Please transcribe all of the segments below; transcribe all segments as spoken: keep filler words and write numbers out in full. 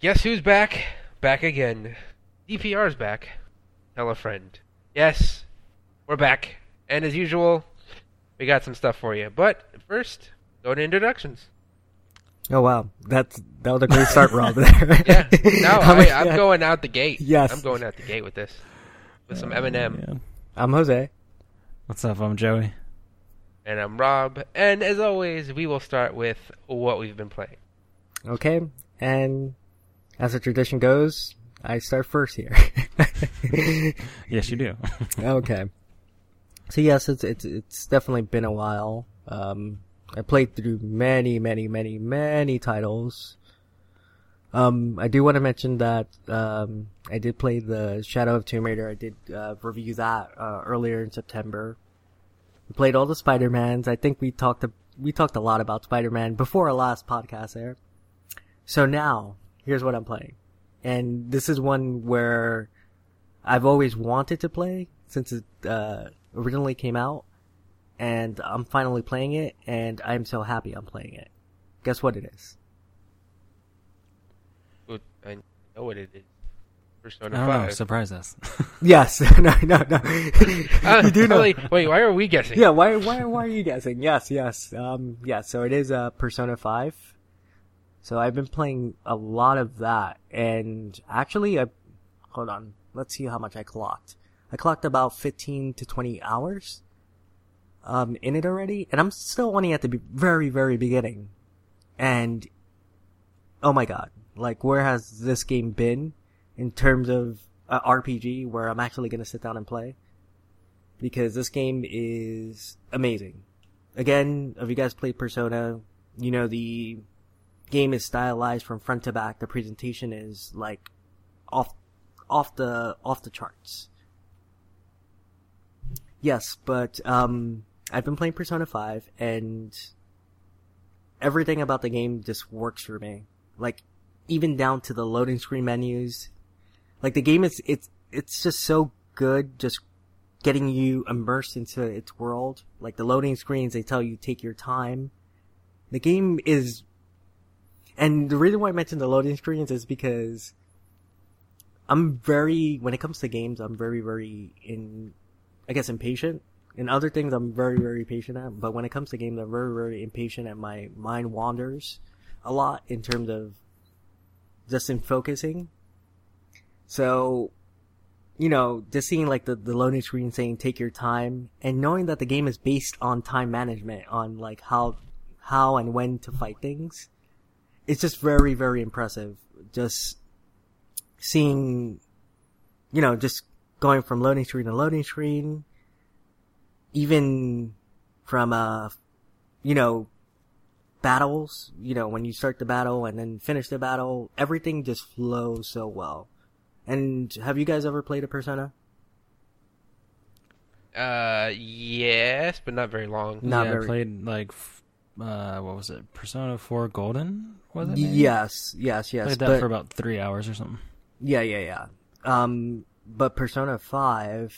Guess who's back? Back again. D P R's back. Tell a friend. Yes, we're back. And as usual, we got some stuff for you. But first, go to introductions. Oh wow, that's that was a great start, Rob. There. Yeah, no, I, I'm going out the gate. Yes, I'm going out the gate with this, with some Eminem. Yeah. I'm Jose. What's up? I'm Joey. And I'm Rob. And as always, we will start with what we've been playing. Okay, and as the tradition goes, I start first here. Yes, you do. Okay. So yes, it's it's it's definitely been a while. Um, I played through many, many, many, many titles. Um, I do want to mention that um, I did play the Shadow of Tomb Raider. I did uh, review that uh, earlier in September. We played all the Spider-Mans. I think we talked a, we talked a lot about Spider-Man before our last podcast there. So now, here's what I'm playing. And this is one where I've always wanted to play since it uh, originally came out. And I'm finally playing it, and I'm so happy I'm playing it. Guess what it is? Ooh, I know what it is. Persona I don't five. know. Surprise us. Yes. no, no, no. Uh, You do know. Wait, wait, why are we guessing? Yeah, why, why, why are you guessing? Yes, yes. Um, yeah, so it is uh, Persona five. So I've been playing a lot of that, and actually, I hold on. Let's see how much I clocked. I clocked about fifteen to twenty hours um, in it already, and I'm still only at the be- very, very beginning. And oh my god, like where has this game been in terms of uh, R P G where I'm actually gonna sit down and play? Because this game is amazing. Again, if you guys played Persona, you know the game is stylized from front to back. The presentation is like off, off the off the charts. Yes, but um, I've been playing Persona five, and everything about the game just works for me. Like even down to the loading screen menus. Like the game is it's it's just so good, just getting you immersed into its world. Like the loading screens, they tell you take your time. The game is. And the reason why I mentioned the loading screens is because I'm very, when it comes to games, I'm very, very in, I guess impatient. In other things, I'm very, very patient at, but when it comes to games, I'm very, very impatient and my mind wanders a lot in terms of just in focusing. So, you know, just seeing like the, the loading screen saying take your time and knowing that the game is based on time management, on like how, how and when to fight things. It's just very, very impressive. Just seeing, you know, just going from loading screen to loading screen, even from, uh, you know, battles, you know, when you start the battle and then finish the battle, everything just flows so well. And have you guys ever played a Persona? Uh, yes, but not very long. Not yeah, very. I played like, f- uh, what was it? Persona four Golden? Was it? maybe? Yes, yes, yes. Played that but, for about three hours or something. Yeah, yeah, yeah. Um, but Persona five,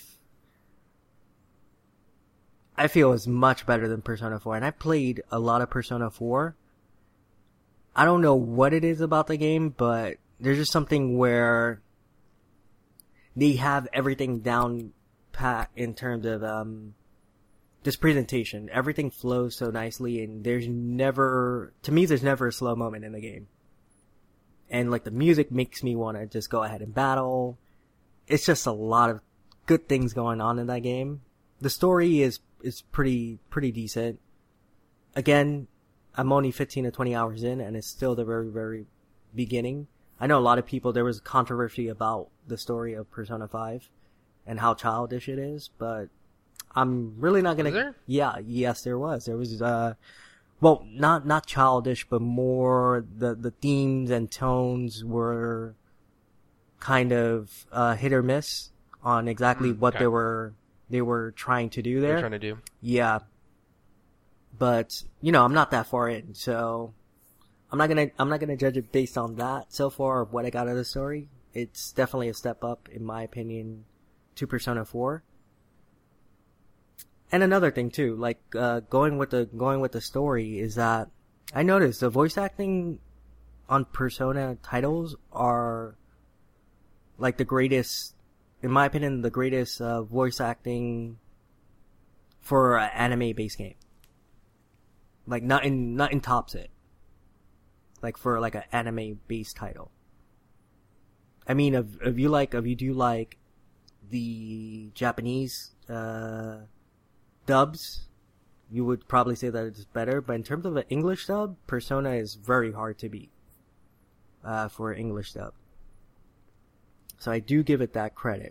I feel is much better than Persona four, and I played a lot of Persona four. I don't know what it is about the game, but there's just something where they have everything down pat in terms of um this presentation. Everything flows so nicely, and there's never, to me, there's never a slow moment in the game. And like the music makes me want to just go ahead and battle. It's just a lot of good things going on in that game. The story is is pretty pretty decent. Again, I'm only fifteen to twenty hours in, and it's still the very very beginning. I know a lot of people, there was controversy about the story of Persona five and how childish it is, but I'm really not gonna. Was there? Yeah, yes, there was. There was, uh, well, not not childish, but more the the themes and tones were kind of uh, hit or miss on exactly Mm, what okay. they were they were trying to do They're there. trying to do. Yeah, but you know, I'm not that far in, so I'm not gonna I'm not gonna judge it based on that so far of what I got out of the story. It's definitely a step up, in my opinion, to Persona four. And another thing too, like uh, going with the going with the story, is that I noticed the voice acting on Persona titles are like the greatest, in my opinion, the greatest uh, voice acting for an anime-based game. Like nothing, nothing tops it. Like for like an anime-based title. I mean, if if you like, if you do like the Japanese uh, dubs, you would probably say that it's better. But in terms of an English dub, Persona is very hard to beat uh, for English dub. So I do give it that credit.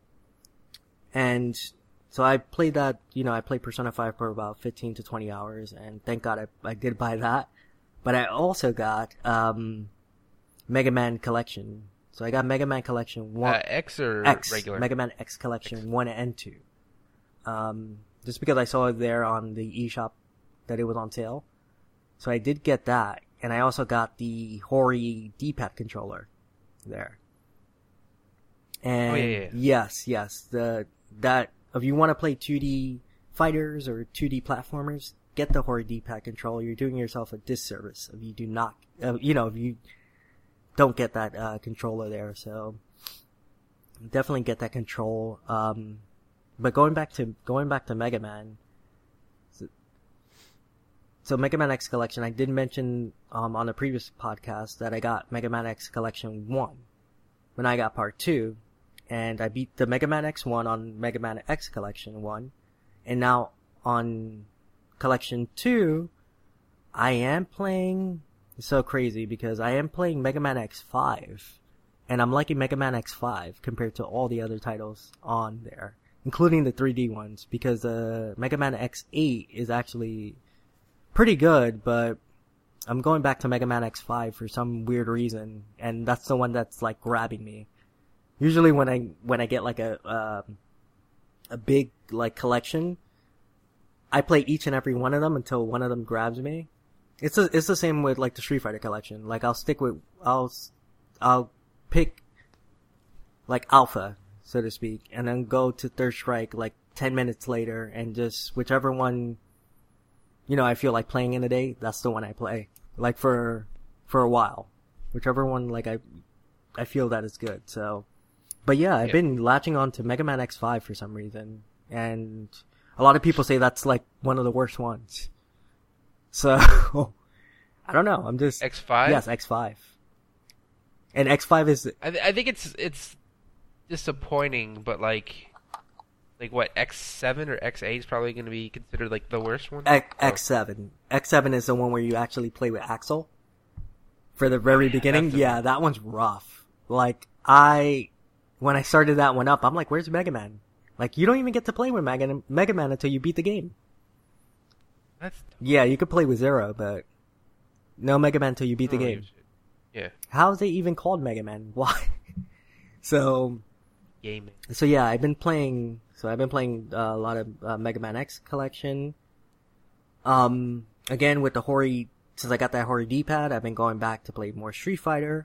And so I played that, you know, I played Persona five for about fifteen to twenty hours, and thank God I, I did buy that. But I also got um, Mega Man Collection. So I got Mega Man Collection one, uh, X or X, regular? Mega Man X Collection X. one and two. Um, just because I saw it there on the eShop that it was on sale. So I did get that. And I also got the Hori D-pad controller there. And Oh, yeah, yeah. yes, yes, the that if you want to play two D fighters or two D platformers, get the Hori D-pad controller. You're doing yourself a disservice if you do not, uh, you know, if you don't get that uh, controller there. So definitely get that control. Um, but going back to going back to Mega Man. So, so Mega Man X Collection, I did mention um, on a previous podcast that I got Mega Man X Collection one when I got Part two. And I beat the Mega Man X one on Mega Man X Collection one. And now on Collection two, I am playing... It's so crazy because I am playing Mega Man X five. And I'm liking Mega Man X five compared to all the other titles on there. Including the three D ones. Because uh, Mega Man X eight is actually pretty good, but I'm going back to Mega Man X five for some weird reason. And that's the one that's like grabbing me. Usually when I when I get like a uh, a big like collection, I play each and every one of them until one of them grabs me. It's a, it's the same with like the Street Fighter collection. Like I'll stick with I'll I'll pick like Alpha, so to speak, and then go to Third Strike like ten minutes later, and just whichever one, you know, I feel like playing in a day, that's the one I play. Like for for a while, whichever one like I I feel that is good. So. But yeah, I've Yeah. been latching on to Mega Man X five for some reason. And a lot of people say that's like one of the worst ones. So, I don't know. I'm just... X five? Yes, X five. And X five is... I, th- I think it's it's disappointing, but like, like what, X seven or X eight is probably going to be considered like the worst one? X- Oh. X7. X seven is the one where you actually play with Axel. For the very beginning. that's the Yeah, that one's rough. Like, I... When I started that one up, I'm like, where's Mega Man? Like, you don't even get to play with Mega, Mega Man until you beat the game. That's Yeah, you could play with Zero, but no Mega Man until you beat the oh, game. Yeah, How is it even called Mega Man? Why? so, gaming. so yeah, I've been playing, so I've been playing uh, a lot of uh, Mega Man X collection. Um, again, with the Hori, since I got that Hori D-pad, I've been going back to play more Street Fighter.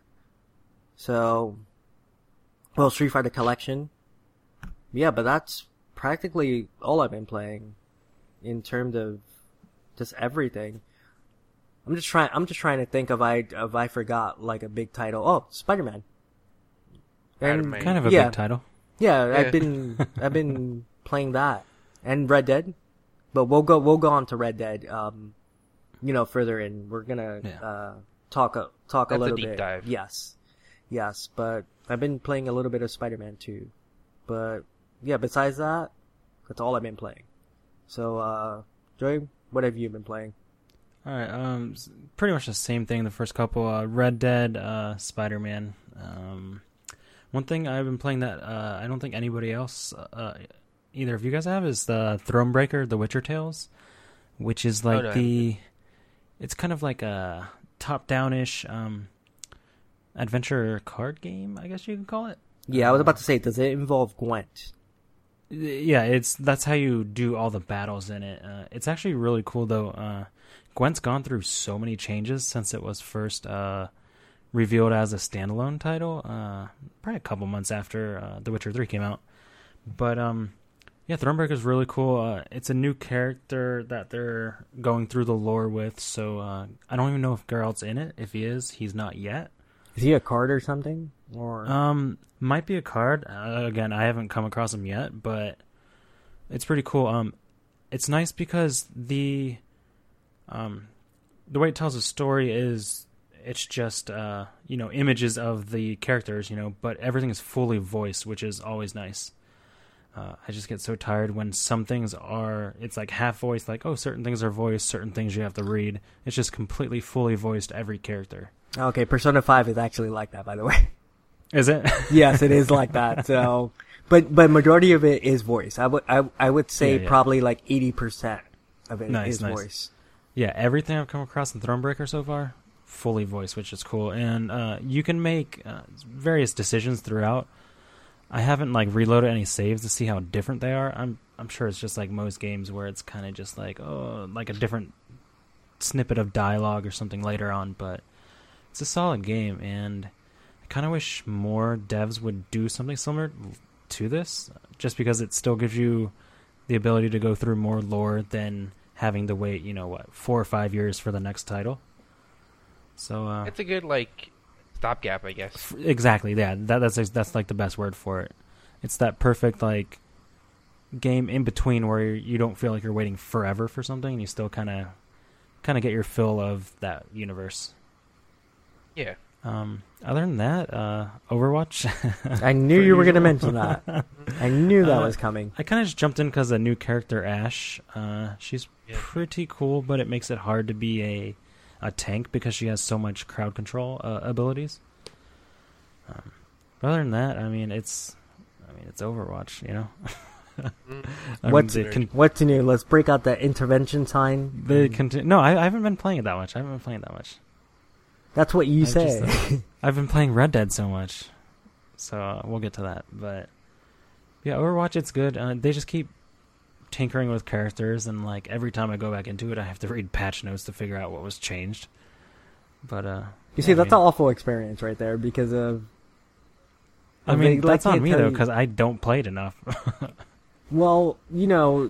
So, well, Street Fighter collection. Yeah, but that's practically all I've been playing in terms of just everything. I'm just trying. I'm just trying to think if I if I forgot like a big title. Oh, Spider-Man. And Spider-Man. Kind of a yeah, big title. yeah, Yeah. I've been I've been playing that and Red Dead, but we'll go we'll go on to Red Dead. Um, you know, further in, we're gonna Yeah. uh talk a talk a That's a little deep bit. dive. Yes, yes, but I've been playing a little bit of Spider-Man too. But yeah, besides that, that's all I've been playing. So, uh, Joey, what have you been playing? All right, um, s- pretty much the same thing. The first couple, uh, Red Dead, uh, Spider-Man. Um, one thing I've been playing that uh, I don't think anybody else, uh, either of you guys have, is the Thronebreaker: The Witcher Tales, which is like no, I the. It's kind of like a top-down-ish um, adventure card game, I guess you could call it. Yeah, I was about to say, does it involve Gwent? Yeah, it's that's how you do all the battles in it. Uh, it's actually really cool though. Uh, Gwent's gone through so many changes since it was first uh, revealed as a standalone title, uh, probably a couple months after uh, The Witcher three came out. But um, Yeah, Thronebreaker's really cool. Uh, it's a new character that they're going through the lore with, so uh, I don't even know if Geralt's in it. If he is, he's not yet. Is he a card or something? Or Um, might be a card. Uh, again, I haven't come across him yet, but it's pretty cool. Um, it's nice because the um, the way it tells a story is it's just uh, you know, images of the characters, you know, but everything is fully voiced, which is always nice. Uh, I just get so tired when some things are, it's like half voiced, like, oh, certain things are voiced, certain things you have to read. It's just completely fully voiced every character. Okay, Persona five is actually like that, by the way. Is it? Yes, it is like that. So, but but majority of it is voice. I would I I would say Yeah, yeah. probably like eighty percent of it Nice, is nice. voice. Yeah, everything I've come across in Thronebreaker so far, fully voiced, which is cool. And uh, you can make uh, various decisions throughout. I haven't like reloaded any saves to see how different they are. I'm I'm sure it's just like most games where it's kind of just like, oh, like a different snippet of dialogue or something later on, but it's a solid game, and I kind of wish more devs would do something similar to this, just because it still gives you the ability to go through more lore than having to wait, you know, what, four or five years for the next title. So uh, It's a good like stopgap, I guess. f- exactly, yeah, that, that's that's like the best word for it. It's that perfect like game in between where you don't feel like you're waiting forever for something, and you still kind of kind of get your fill of that universe. Yeah. Um, other than that, uh, Overwatch. I knew Per you were going to usual. mention that. I knew that Uh, was coming. I kind of just jumped in because a new character, Ash. Uh, she's Yeah. pretty cool, but it makes it hard to be a a tank because she has so much crowd control uh, abilities. Um, but other than that, I mean, it's, I mean, it's Overwatch, you know. Mm. I mean, What's they con- What's new? Let's break out the intervention sign. they conti- No, I, I haven't been playing it that much. I haven't been playing it that much. That's what you I've say. just, uh, I've been playing Red Dead so much, so uh, we'll get to that. But yeah, Overwatch, it's good. Uh, they just keep tinkering with characters, and like every time I go back into it, I have to read patch notes to figure out what was changed. But uh, You see, yeah, I that's mean, an awful experience right there because of. I of mean, they- like, that's on can't me tell though, you- because I don't play it enough. Well, you know,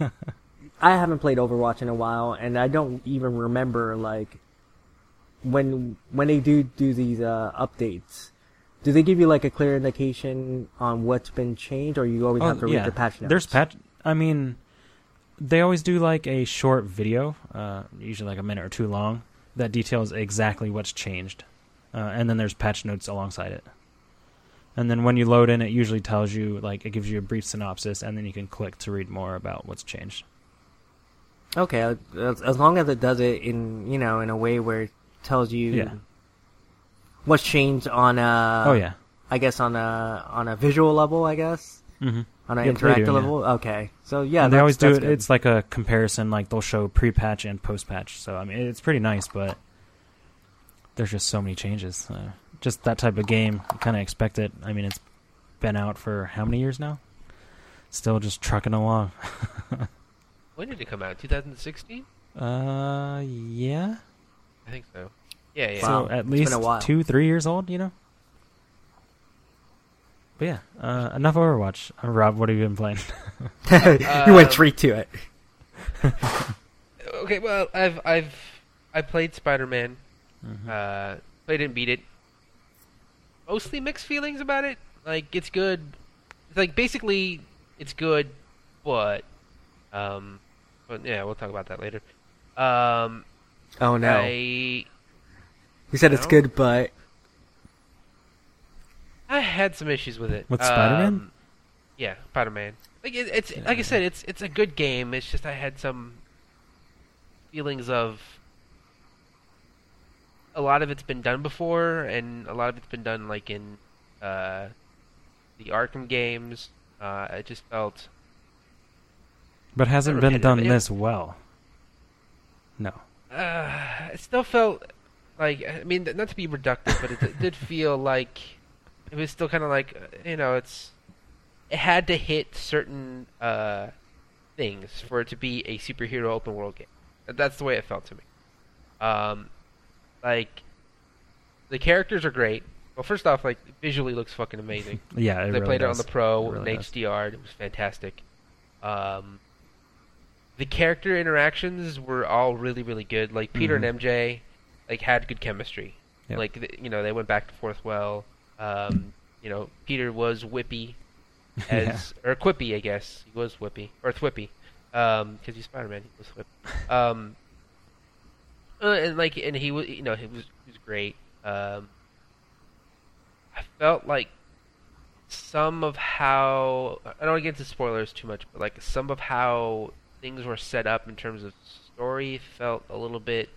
I haven't played Overwatch in a while, and I don't even remember like when when they do do these uh, updates. Do they give you like a clear indication on what's been changed, or you always Oh, have to read yeah. the patch notes? There's patch. I mean, they always do like a short video, uh, usually like a minute or two long, that details exactly what's changed, uh, and then there's patch notes alongside it. And then when you load in, it usually tells you, like, it gives you a brief synopsis, and then you can click to read more about what's changed. Okay, as, as long as it does it in you know in a way where it tells you Yeah. what's changed on a oh yeah. I guess on a on a visual level, I guess Mm-hmm. on an Yep, they interactive do, yeah. level. Okay, so yeah, and they that's- always do that's it. good. It's like a comparison. Like they'll show pre-patch and post-patch. So I mean, it's pretty nice, but there's just so many changes. Uh, just that type of game, you kind of expect it. I mean, it's been out for how many years now? Still just trucking along. When did it come out? twenty sixteen? Uh, yeah. I think so. Yeah, yeah. Wow. So at it's least been a while. two, three years old, you know. But yeah, uh, enough Overwatch. Uh, Rob, what have you been playing? you went Um, straight to it. Okay, well, I've I've I played Spider-Man. Mhm. Uh, played it and beat it. Mostly mixed feelings about it. Like it's good. It's like basically it's good, but um, but yeah, we'll talk about that later. Um, Oh no, I you said it's no. good, but I had some issues with it. With Spider-Man? Um, yeah, Spider-Man. Like it, it's like I Yeah. said, it's it's a good game. It's just I had some feelings of a lot of it's been done before, and a lot of it's been done like in uh, the Arkham games. Uh, it just felt But hasn't been repetitive. done It- this well. No. uh, it still felt like I mean not to be reductive, but it, it did feel like it was still kind of like uh, you know it's it had to hit certain uh, things for it to be a superhero open world game. That's the way it felt to me. Um, like the characters are great. Well, first off, like visually looks fucking amazing. Yeah, it I really played does. it on the Pro It really in does. H D R. And it was fantastic. Um, the character interactions were all really, really good. Like Peter Mhm. and M J, like had good chemistry. Yep. Like th- you know, they went back and forth well. Um, you know, Peter was whippy as or quippy, I guess he was whippy or thwippy, um, because he's Spider-Man. He was whippy. Um, uh, and like, and he was, you know, he was he was great. Um, I felt like some of how I don't want to get into spoilers too much, but like some of how things were set up in terms of story felt a little bit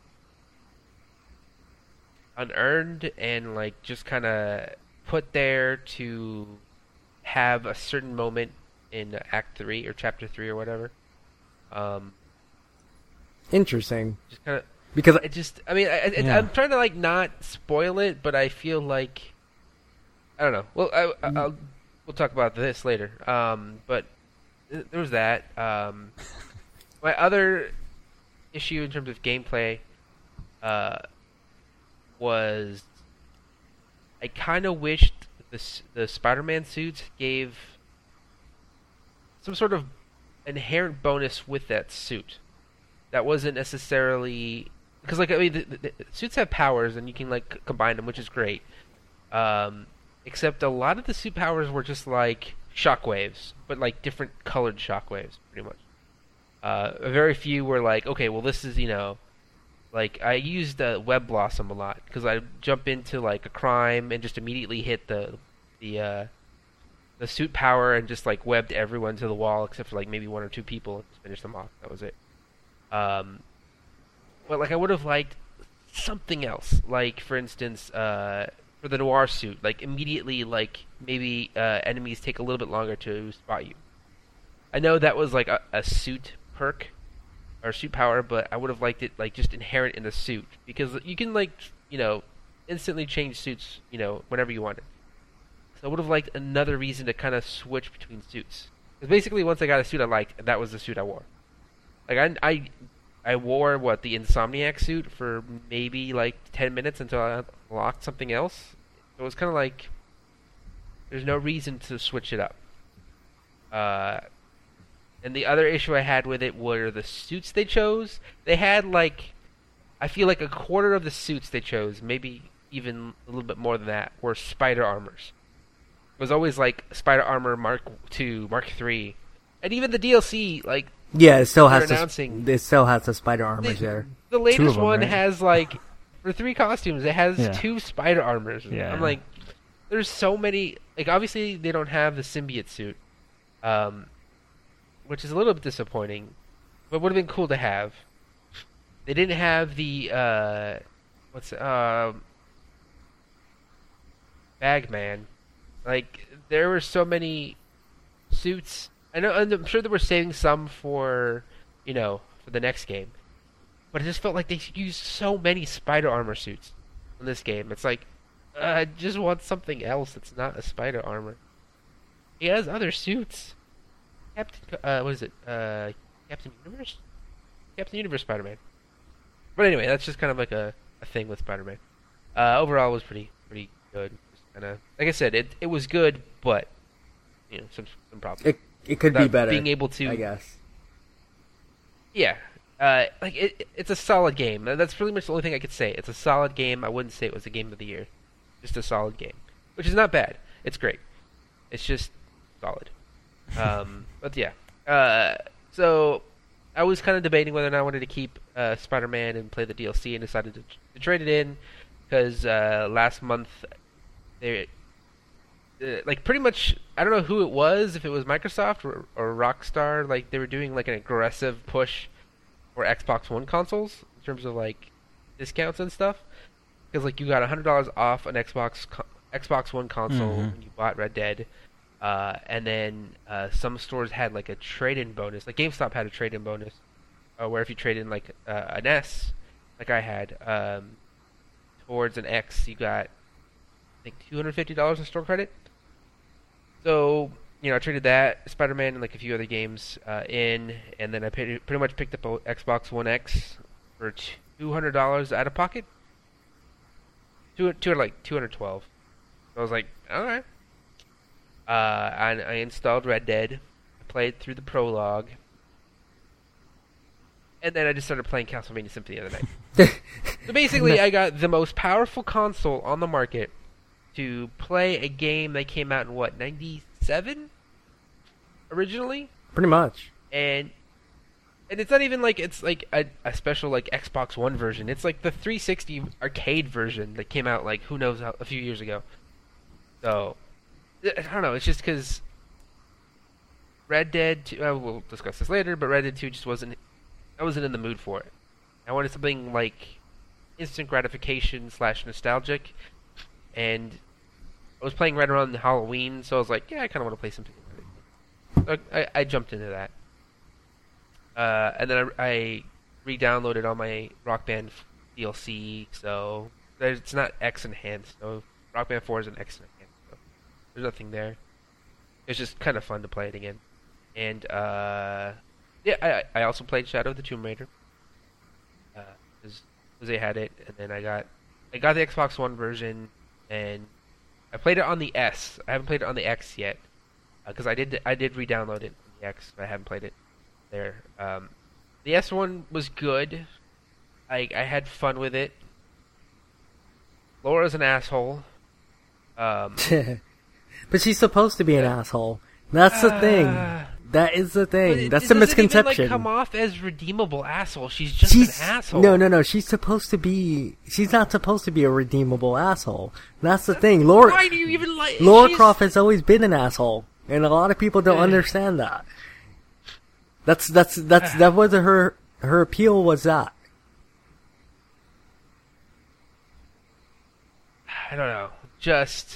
unearned and like just kind of put there to have a certain moment in Act Three or Chapter Three or whatever. Um, Interesting. just kind of Because it just I mean I, I, Yeah. I'm trying to like not spoil it, but I feel like I don't know. Well, I, I, I'll we'll talk about this later. Um, but th- there was that. Um, my other issue in terms of gameplay uh, was I kind of wished the s- the Spider-Man suits gave some sort of inherent bonus with that suit that wasn't necessarily because like I mean the, the, the suits have powers and you can like c- combine them, which is great. Um, except a lot of the suit powers were just like shockwaves, but like different colored shockwaves, pretty much. Uh, very few were like, okay, well this is you know, like I used uh, Web Blossom a lot because I jump into like a crime and just immediately hit the the uh, the suit power and just like webbed everyone to the wall except for like maybe one or two people and just finished them off. That was it. Um, but like I would have liked something else, like for instance, uh, for the noir suit, like immediately, like maybe uh, enemies take a little bit longer to spot you. I know that was like a, a suit perk or suit power, but I would have liked it like just inherent in the suit because you can like you know instantly change suits you know whenever you want it. So I would have liked another reason to kind of switch between suits. Because basically, once I got a suit I liked, that was the suit I wore. Like I, I, I wore what the Insomniac suit for maybe like ten minutes until I unlocked something else. So it was kind of like there's no reason to switch it up. Uh, and the other issue I had with it were the suits they chose. They had like, I feel like a quarter of the suits they chose, maybe even a little bit more than that, were spider armors. It was always like spider armor Mark Two, Mark Three, and even the D L C like. yeah, it still has They're the, announcing- it still has the spider armors The, there. the Two latest of them, one right? has like for three costumes, it has Yeah. two spider armors. Yeah. I'm like, there's so many. Like, obviously they don't have the symbiote suit, um, which is a little bit disappointing, but would have been cool to have. They didn't have the uh, what's uh, Bagman. Like, there were so many suits. I know, and I'm sure they were saving some for, you know, for the next game. But it just felt like they used so many spider armor suits in this game. It's like, uh, I just want something else that's not a spider armor. He has other suits. Captain, Co- uh, what is it? Uh, Captain Universe? Captain Universe Spider-Man. But anyway, that's just kind of like a, a thing with Spider-Man. Uh, overall, it was pretty pretty good. Just kind of, like I said, it it was good, but you know, some some problems. It it could be Not better. Being able to, I guess. yeah, uh, like it, it's a solid game. That's pretty much the only thing I could say. It's a solid game. I wouldn't say it was a game of the year. Just a solid game, which is not bad. It's great. It's just solid. Um, but yeah, uh, so I was kind of debating whether or not I wanted to keep uh, Spider-Man and play the D L C, and decided to, to trade it in because uh, last month they. Uh, like pretty much, I don't know who it was, if it was Microsoft or, or Rockstar. Like they were doing like an aggressive push for Xbox One consoles in terms of like discounts and stuff. Because like you got a hundred dollars off an Xbox co- Xbox One console Mhm. when you bought Red Dead, uh, and then uh, some stores had like a trade-in bonus. Like GameStop had a trade-in bonus, uh, where if you trade in like uh, an S, like I had, um, towards an X, you got I think two hundred fifty dollars in store credit. So, you know, I traded that, Spider-Man, and like a few other games uh, in, and then I paid, pretty much picked up a Xbox One X for two hundred dollars out of pocket. Two, two like two hundred twelve. So I was like, all right. Uh, and I installed Red Dead. I played through the prologue, and then I just started playing Castlevania Symphony the other night. So basically, I got the most powerful console on the market to play a game that came out in, what, ninety-seven? Originally? Pretty much. And and it's not even like it's like a, a special like Xbox One version. It's like the three sixty arcade version that came out like who knows how, a few years ago. So, I don't know, it's just because Red Dead two, uh, we'll discuss this later, but Red Dead two just wasn't, I wasn't in the mood for it. I wanted something like instant gratification slash nostalgic, and I was playing right around Halloween, so I was like, yeah, I kind of want to play something. So I, I jumped into that. Uh, and then I, I re-downloaded all my Rock Band D L C, so it's not X enhanced, so Rock Band four is an X enhanced, so there's nothing there. It's just kind of fun to play it again. And, uh, yeah, I, I also played Shadow of the Tomb Raider. Uh, because Jose had it, and then I got, I got the Xbox One version, and I played it on the S. I haven't played it on the X yet, because uh, I did, I did re-download it on the X, but I haven't played it there. Um, the S one was good. I, I had fun with it. Laura's an asshole. Um, but she's supposed to be an uh, asshole. That's the uh, thing. That is the thing. it, That's it the doesn't misconception. Even, like, come off as redeemable asshole. She's just she's, an asshole. No, no, no. She's supposed to be. She's not supposed to be a redeemable asshole. That's the thing. Laura. Why do you even like? Laura she's... Croft has always been an asshole, and a lot of people don't Uh, understand that. That's that's that's that was her her appeal was that. I don't know. Just.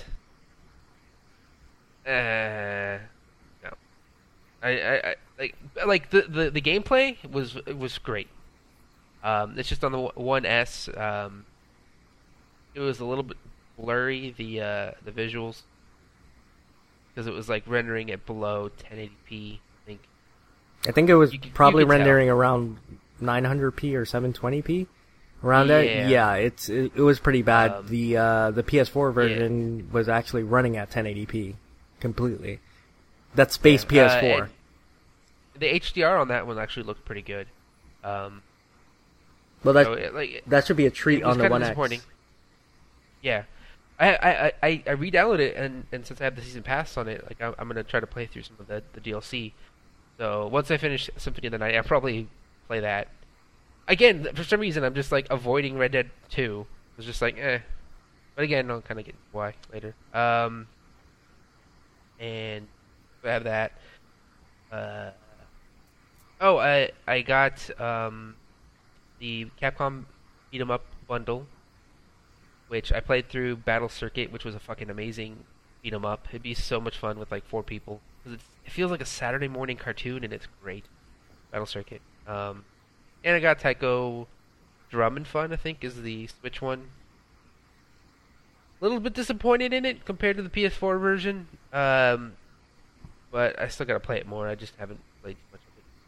Uh, no. I, I, I like like the, the, the gameplay was was great. Um, it's just on the one S. Um, it was a little bit blurry, the uh, the visuals, because it was like rendering it below ten eighty p. I think. I think it was You c- you probably could tell. rendering around nine hundred p or seven twenty p. Around there, Yeah. yeah, it's it, it was pretty bad. Um, the uh, the P S four version was actually running at ten eighty p completely. That's space Yeah, P S uh, four. and the H D R on that one actually looked pretty good. Um, well, that so it, like that should be a treat it was on the kinda One disappointing. X. Yeah, I I, I, I re-downloaded it, and, and since I have the season pass on it, like I'm, I'm gonna try to play through some of the, the D L C. So once I finish Symphony of the Night, I'll probably play that. Again, for some reason, I'm just like avoiding Red Dead two. It's just like, eh. But again, I'll kind of get why later. Um, and I have that. Uh, oh, I I got um the Capcom Beat 'em Up bundle, which I played through Battle Circuit, which was a fucking amazing beat 'em up. It'd be so much fun with like four people. 'Cause it's, it feels like a Saturday morning cartoon, and it's great. Battle Circuit. Um, and I got Taiko Drum and Fun, I think, is the Switch one. A little bit disappointed in it compared to the P S four version, um, but I still gotta play it more. I just haven't played too much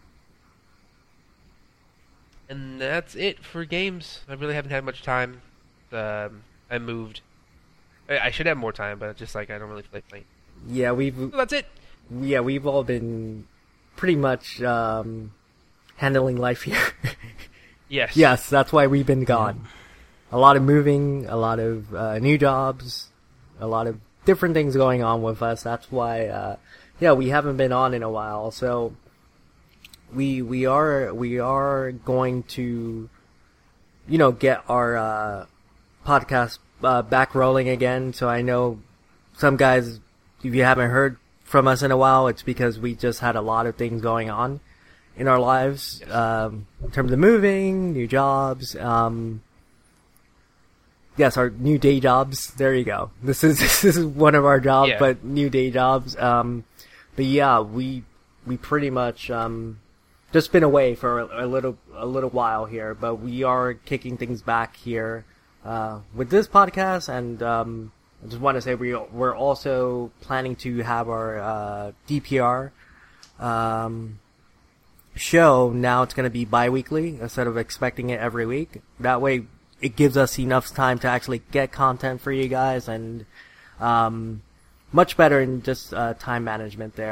of it. And that's it for games. I really haven't had much time. Um, I moved. I, I should have more time, but just like I don't really feel like playing. Yeah, we've So that's it. yeah we've all been pretty much um, handling life here. Yes. Yes, that's why we've been gone. A lot of moving, a lot of uh, new jobs, a lot of different things going on with us. That's why, uh, yeah, we haven't been on in a while. So we we are we are going to, you know, get our uh, podcast uh, back rolling again. So I know some guys, if you haven't heard from us in a while, it's because we just had a lot of things going on in our lives, Yes. um, in terms of moving, new jobs, um, yes, our new day jobs. There you go. This is this is one of our jobs, Yeah. but new day jobs. Um, but yeah, we we pretty much um, just been away for a, a little a little while here, but we are kicking things back here uh, with this podcast, and um, I just want to say we we're also planning to have our uh, D P R. Um, show now. It's going to be bi-weekly instead of expecting it every week. That way it gives us enough time to actually get content for you guys, and um, much better in just uh, time management there.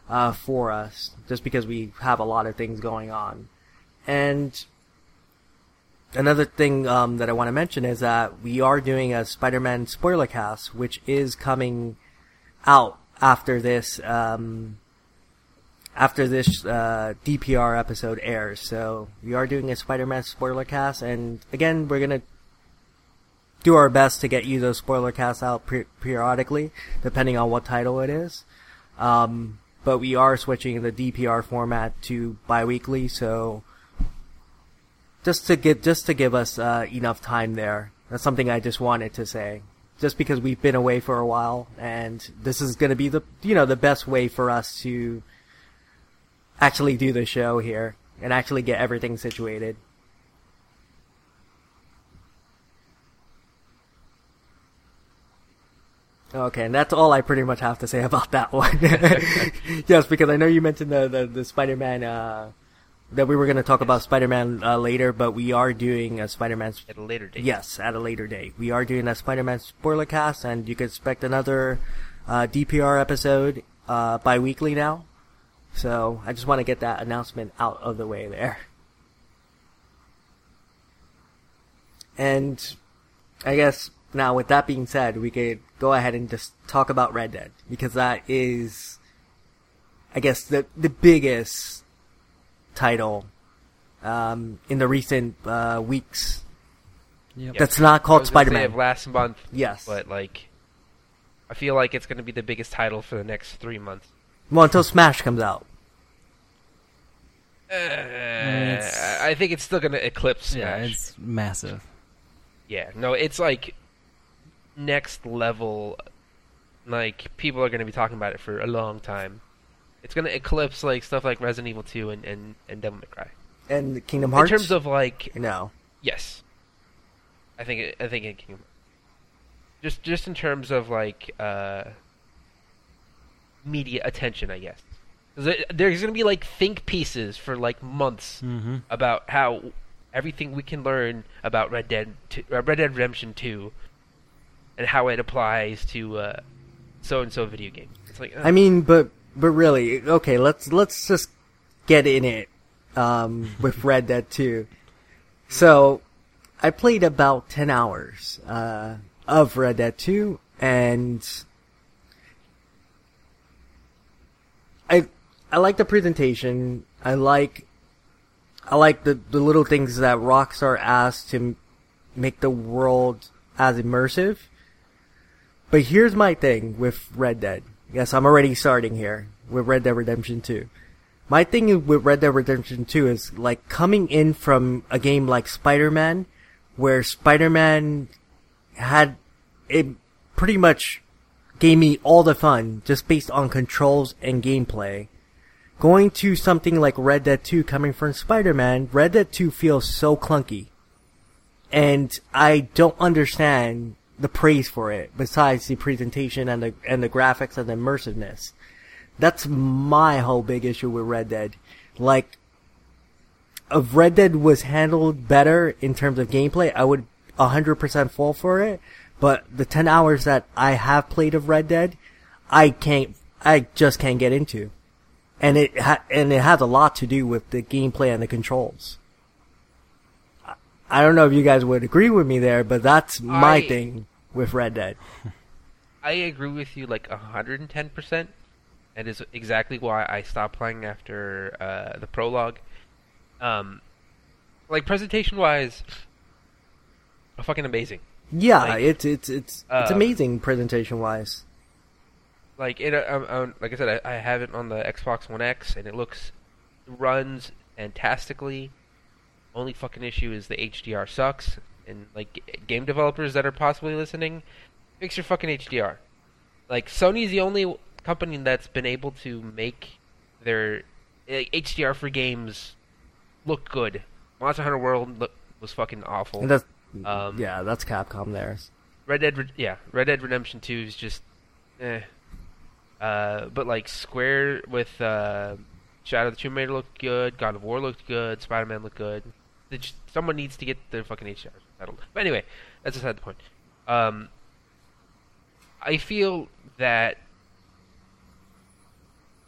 uh, for us, just because we have a lot of things going on. And another thing um, that I want to mention is that we are doing a Spider-Man spoiler cast, which is coming out after this um, after this uh, D P R episode airs. So we are doing a Spider-Man spoiler cast, and again, we're gonna do our best to get you those spoiler casts out per- periodically, depending on what title it is. Um, but we are switching the D P R format to bi-weekly, so just to get just to give us uh, enough time there. That's something I just wanted to say. Just because we've been away for a while, and this is going to be the you know the best way for us to actually do the show here and actually get everything situated. Okay, and that's all I pretty much have to say about that one. Yes, because I know you mentioned the the, the Spider-Man uh, that we were going to talk about Spider-Man uh, later, but we are doing a Spider-Man sp- At a later date. Yes, at a later date. We are doing a Spider-Man spoiler cast, and you can expect another uh, D P R episode uh, bi-weekly now. So I just want to get that announcement out of the way there. And I guess now with that being said, we could go ahead and just talk about Red Dead, because that is, I guess, the the biggest title um, in the recent uh, weeks. Yep. That's not I called was gonna say Spider-Man. of last month, Yes. but like, I feel like it's going to be the biggest title for the next three months. Well, until Smash comes out. Uh, it's- I think it's still going to eclipse Smash. Yeah, it's massive. Yeah, no, it's like next level. Like, people are going to be talking about it for a long time. It's going to eclipse like stuff like Resident Evil two and, and, and Devil May Cry. And Kingdom Hearts? In terms of like, No. yes, I think it, I think it can. Just just in terms of like uh, media attention, I guess. 'Cause there- There's going to be like think pieces for like months Mm-hmm. about how everything we can learn about Red Dead two, uh, Red Dead Redemption two, and how it applies to uh, so and so video game. It's like uh, I mean, but but really, okay, let's let's just get in it um, with Red Dead two. So, I played about ten hours uh, of Red Dead two, and I I like the presentation. I like I like the the little things that Rockstar asked to m- make the world as immersive. But here's my thing with Red Dead. Yes, I'm already starting here with Red Dead Redemption two. My thing with Red Dead Redemption two is like coming in from a game like Spider-Man, where Spider-Man had it pretty much gave me all the fun just based on controls and gameplay. Going to something like Red Dead two coming from Spider-Man, Red Dead two feels so clunky. And I don't understand the praise for it, besides the presentation and the and the graphics and the immersiveness. That's my whole big issue with Red Dead. Like, if Red Dead was handled better in terms of gameplay, I would one hundred percent fall for it. But the ten hours that I have played of Red Dead, I can't, I just can't get into. And it ha- and it has a lot to do with the gameplay and the controls. I don't know if you guys would agree with me there, but that's my I- thing with Red Dead. I agree with you like one hundred ten percent. And is exactly why I stopped playing after uh, the prologue. Um, like presentation wise, fucking amazing. Yeah, Like, it's it's it's it's um, amazing presentation wise. Like it, um, um, like I said, I, I have it on the Xbox One X, and it looks, runs fantastically. Only fucking issue is the H D R sucks, and like g- game developers that are possibly listening, fix your fucking H D R. Like Sony's the only company that's been able to make their uh, H D R for games look good. Monster Hunter World look, was fucking awful. And that's Um, yeah, that's Capcom there. Red Dead, Red- yeah, Red Dead Redemption two is just, eh. Uh, but like Square with uh, Shadow of the Tomb Raider looked good, God of War looked good, Spider-Man looked good. They just, someone needs to get their fucking H D R settled. But anyway, that's beside the point. Um, I feel that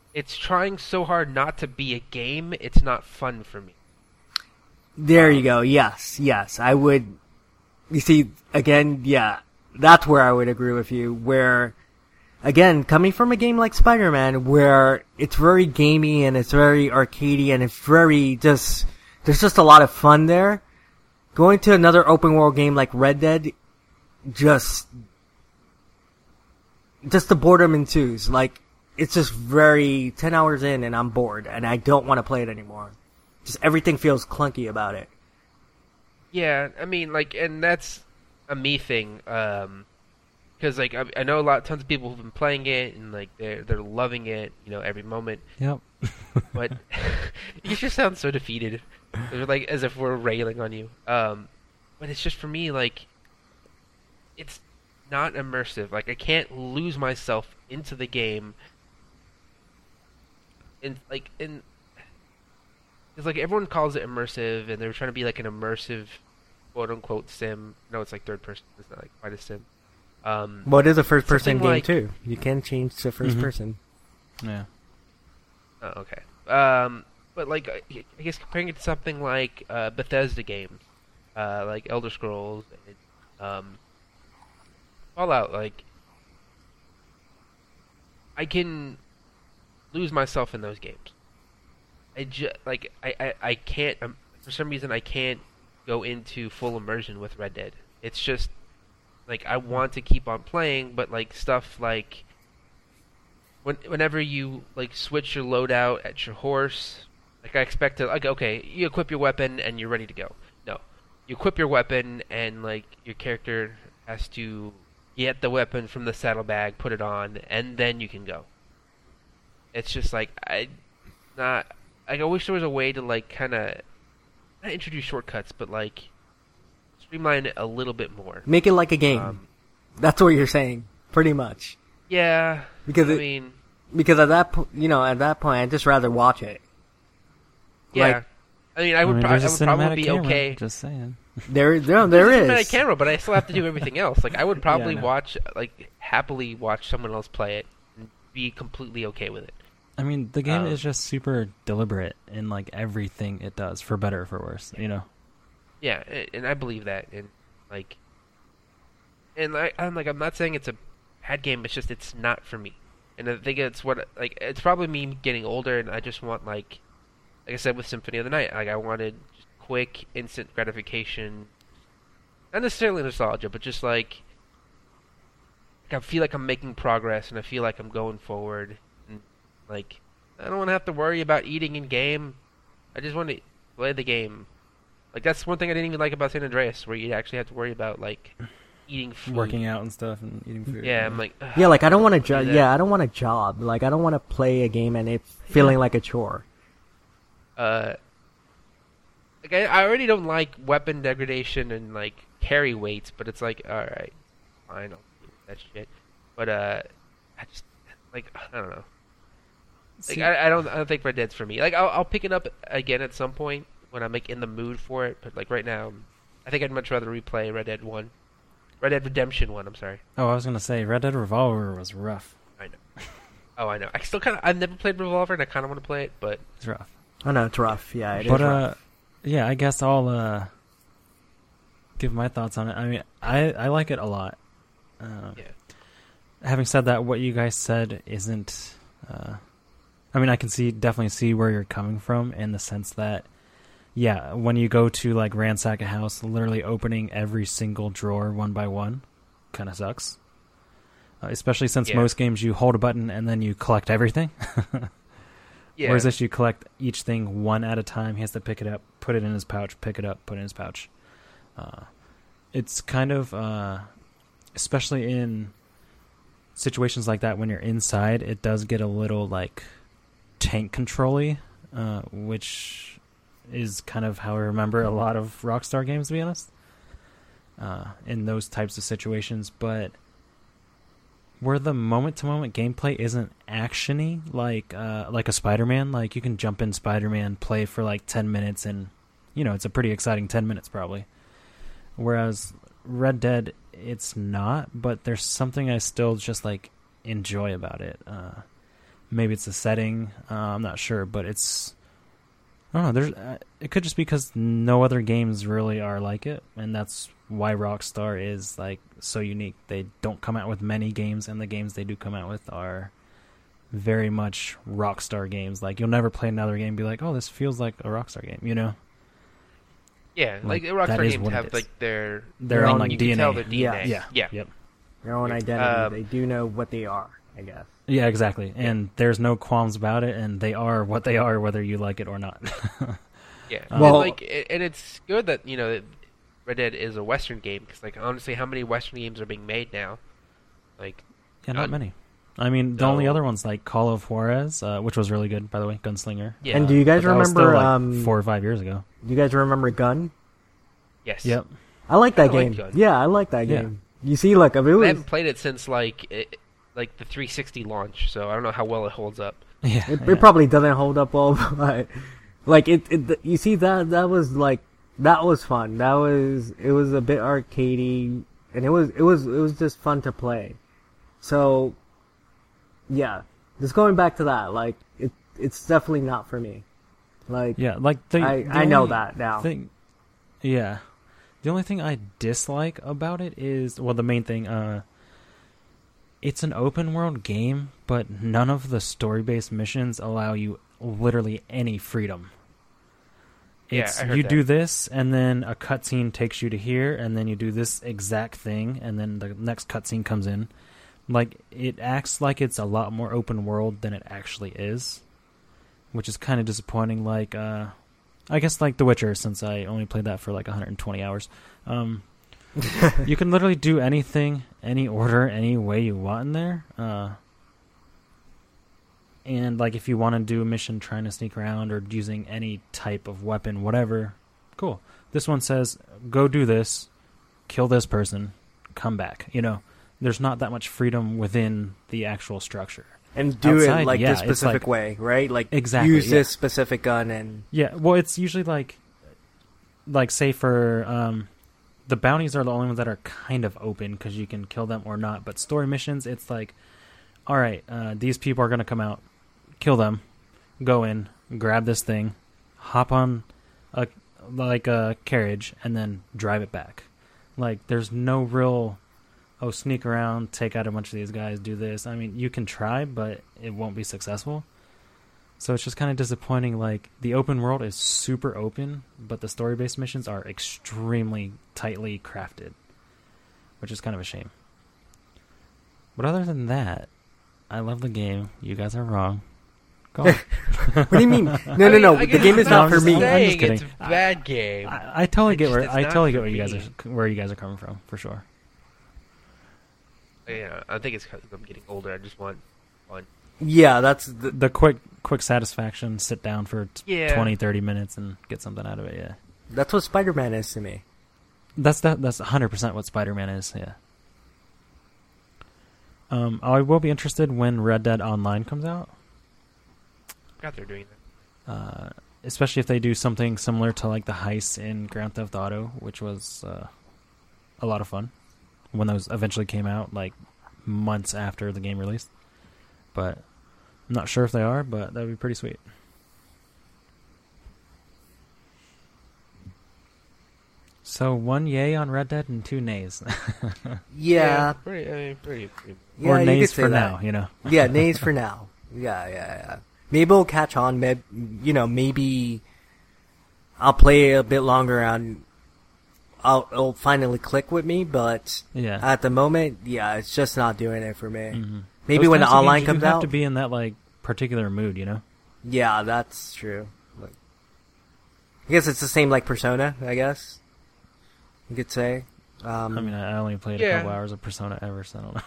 it's trying so hard not to be a game. It's not fun for me. There you go. Yes, yes. I would. You see, again, yeah, that's where I would agree with you. Where, again, coming from a game like Spider-Man, where it's very gamey and it's very arcadey and it's very just, there's just a lot of fun there. Going to another open world game like Red Dead, just, just the boredom ensues. Like, it's just very, ten hours in and I'm bored and I don't want to play it anymore. Just everything feels clunky about it. Yeah, I mean, like, and that's a me thing, um, because like I, I know a lot, tons of people who've been playing it and like they're they're loving it, you know, every moment. Yep. But you just sound so defeated, they're like as if we're railing on you. Um, but it's just for me, like, it's not immersive. Like I can't lose myself into the game, and like in. It's like everyone calls it immersive, and they're trying to be like an immersive, quote unquote sim. No, it's like third person. It's not like quite a sim. Um, well, it is a first person game like, too. You can change to first mm-hmm. person. Yeah. Oh, okay. Um, but like I guess comparing it to something like uh, Bethesda games, uh, like Elder Scrolls, and, um, Fallout, like I can lose myself in those games. I just, like I, I, I can't um, for some reason I can't go into full immersion with Red Dead. It's just like I want to keep on playing, but like stuff like when whenever you like switch your loadout at your horse, like I expect to like okay, you equip your weapon and you're ready to go. No, you equip your weapon and like your character has to get the weapon from the saddlebag, put it on, and then you can go. It's just like I not. Like, I wish there was a way to, like, kind of, not introduce shortcuts, but, like, streamline it a little bit more. Make it like a game. Um, That's what you're saying, pretty much. Yeah, because I it, mean... Because at that, po- you know, at that point, I'd just rather watch it. Yeah. Like, I mean, I would, I mean, pro- I would probably be camera, okay. Just saying. There, no, there there's is. There's a camera, but I still have to do everything else. Like, I would probably yeah, no. watch, like, happily watch someone else play it and be completely okay with it. I mean, the game um, is just super deliberate in like everything it does, for better or for worse. You know. Yeah, and I believe that, and like, and I, I'm like, I'm not saying it's a bad game. It's just it's not for me, and I think it's what like it's probably me getting older, and I just want like, like I said with Symphony of the Night, like I wanted just quick, instant gratification, not necessarily nostalgia, but just like, like I feel like I'm making progress, and I feel like I'm going forward. Like, I don't want to have to worry about eating in game. I just want to play the game. Like, that's one thing I didn't even like about San Andreas, where you actually have to worry about, like, eating food. Working out and stuff and eating food. Yeah, I'm like... Yeah, like, I don't want to jo- Yeah, I don't want a job. Like, I don't want to play a game and it feeling yeah. like a chore. Uh, like, I, I already don't like weapon degradation and, like, carry weights, but it's like, alright, fine, I'll do that shit. But, uh, I just, like, I don't know. Like I, I don't, I don't think Red Dead's for me. Like I'll, I'll pick it up again at some point when I'm like in the mood for it. But like right now, I think I'd much rather replay Red Dead One, Red Dead Redemption One. I'm sorry. Oh, I was gonna say Red Dead Revolver was rough. I know. Oh, I know. I still kind of, I've never played Revolver, and I kind of want to play it, but it's rough. Oh no, it's rough. Yeah, it but, is uh, rough. yeah, I guess I'll uh, give my thoughts on it. I mean, I I like it a lot. Uh, yeah. Having said that, what you guys said isn't. Uh, I mean, I can see definitely see where you're coming from in the sense that, yeah, when you go to like ransack a house, literally opening every single drawer one by one, kind of sucks. Uh, especially since yeah. most games you hold a button and then you collect everything. yeah. Whereas this you collect each thing one at a time. He has to pick it up, put it in his pouch, pick it up, put it in his pouch. Uh, it's kind of, uh, especially in situations like that when you're inside, it does get a little like tank control-y, uh, which is kind of how I remember a lot of Rockstar games, to be honest, uh, in those types of situations. But where the moment-to-moment gameplay isn't action-y, like uh, like a Spider-Man, like you can jump in Spider-Man, play for like ten minutes, and you know it's a pretty exciting ten minutes probably. Whereas Red Dead, it's not, but there's something I still just like enjoy about it. Uh, maybe it's the setting. Uh, I'm not sure, but it's I don't know. There's uh, it could just be because no other games really are like it, and that's why Rockstar is like so unique. They don't come out with many games, and the games they do come out with are very much Rockstar games. Like you'll never play another game and be like, "Oh, this feels like a Rockstar game," you know? Yeah, like, Like, that Rockstar is games what it have is. like their Their own, you like, can D N A. tell their D N A. Yeah. yeah. Yep. Their own identity. Um, They do know what they are, I guess. Yeah, exactly. And there's no qualms about it, and they are what they are, whether you like it or not. Yeah, Um, Well- and, like, it- and it's good that you know that Red Dead is a Western game because, like, honestly, how many Western games are being made now? Like, Yeah, not None. many. I mean, the No. only other ones like Call of Juarez, uh, which was really good, by the way, Gunslinger. yeah, And do you guys But that was remember? still, like, um, four or five years ago? do you guys remember Gun? yes, Yep. I like that I like game. Gun. Yeah, I like that Yeah. game. You see, look, if it I was, haven't played it since like it, like the three sixty launch, so I don't know how well it holds up. Yeah, it, yeah. it probably doesn't hold up well, but like it, it, you see that that was like that was fun. That was it was a bit arcadey, and it was it was it was just fun to play. So, yeah, just going back to that, like it, it's definitely not for me. Like, Yeah, like the, I- the I know only that now. Thing, yeah, the only thing I dislike about it is well, the main thing. Uh, it's an open world game, but none of the story based missions allow you literally any freedom. Yeah, It's I heard you that. do this, and then a cutscene takes you to here, and then you do this exact thing, and then the next cutscene comes in. Like it acts like it's a lot more open world than it actually is, which is kind of disappointing. Like, uh, I guess like The Witcher, since I only played that for like one hundred twenty hours. Um, you can literally do anything, any order, any way you want in there. Uh, and like if you want to do a mission trying to sneak around or using any type of weapon, whatever, cool. This one says, go do this, kill this person, come back. You know, there's not that much freedom within the actual structure. and do outside, it like yeah, this it's specific like- way, right? Like Exactly, use yeah. this specific gun and Yeah, well, it's usually like, like say for um, the bounties are the only ones that are kind of open because you can kill them or not. But story missions, it's like, all right, uh, these people are gonna come out, kill them, go in, grab this thing, hop on a like a carriage, and then drive it back. Like, there's no real, oh, sneak around, take out a bunch of these guys, do this. I mean, you can try, but it won't be successful. So it's just kind of disappointing. Like, the open world is super open, but the story-based missions are extremely tightly crafted, which is kind of a shame. But other than that, I love the game. You guys are wrong. Go on. what do you mean? No, I no, mean, no. I The guess game it's is not I'm for just me. saying- I'm just saying it's kidding. a bad game. I, I totally It's get where just- I it's totally not get where for you guys me. are where you guys are coming from for sure. Yeah, I think it's because I'm getting older. I just want fun. Yeah, that's the, The quick quick satisfaction, sit down for t- Yeah. twenty, thirty minutes and get something out of it. Yeah, that's what Spider-Man is to me. that's that. That's one hundred percent what Spider-Man is. Yeah. Um, I will be interested when Red Dead Online comes out. I forgot they're doing that. Uh, especially if they do something similar to like the heists in Grand Theft Auto, which was uh, a lot of fun when those eventually came out, like months after the game released. But I'm not sure if they are, but that would be pretty sweet. So one yay on Red Dead and two nays, Yeah, pretty, I mean, pretty, pretty. yeah, or you nays could say for that. now. You know. Yeah, nays for now. Yeah, yeah, yeah. Maybe it'll catch on. Maybe, you know, maybe I'll play a bit longer and I'll it'll finally click with me. But Yeah. at the moment, yeah, it's just not doing it for me. Mhm. Maybe Those when the types of online games, comes you have out. to be in that like particular mood. You know. Yeah, that's true. Like, I guess it's the same like Persona. I guess you could say. Um, I mean, I I only played Yeah. a couple hours of Persona ever, so I don't know.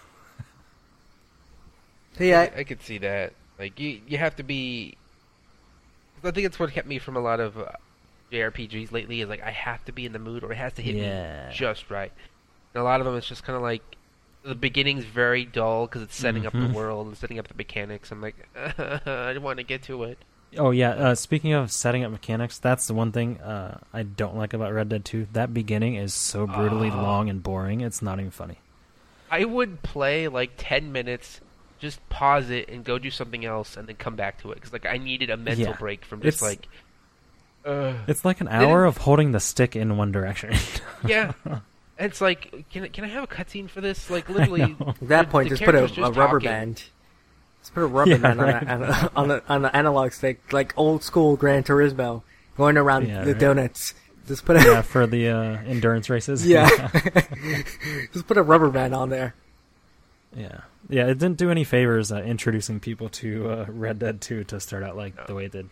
so yeah, I, I could see that. Like you, you have to be. 'Cause I think it's what kept me from a lot of uh, J R P Gs lately. Is like I have to be in the mood, or it has to hit Yeah. me just right. And a lot of them, it's just kind of like the beginning's very dull because it's setting up Mhm. the world and setting up the mechanics. I'm like, I want to get to it. Oh yeah, uh, speaking of setting up mechanics, that's the one thing uh, I don't like about Red Dead two. That beginning is so brutally Oh. long and boring, it's not even funny. I would play like ten minutes just pause it and go do something else and then come back to it. Because like I needed a mental Yeah. break from just It's- like. Uh, It's like an hour of holding the stick in one direction. yeah, it's like can I- can I have a cutscene for this? Like literally, know. At that the- point, the just put a, character's just a rubber talking. band. Just put a rubber Yeah, band right. on, a, on, a, on the analog stick, like old school Gran Turismo, going around Yeah, the right. donuts. Just put a Yeah, for the uh, endurance races. yeah. Just put a rubber band on there. Yeah, yeah. It didn't do any favors uh, introducing people to uh, Red Dead two to start out like No. the way it did.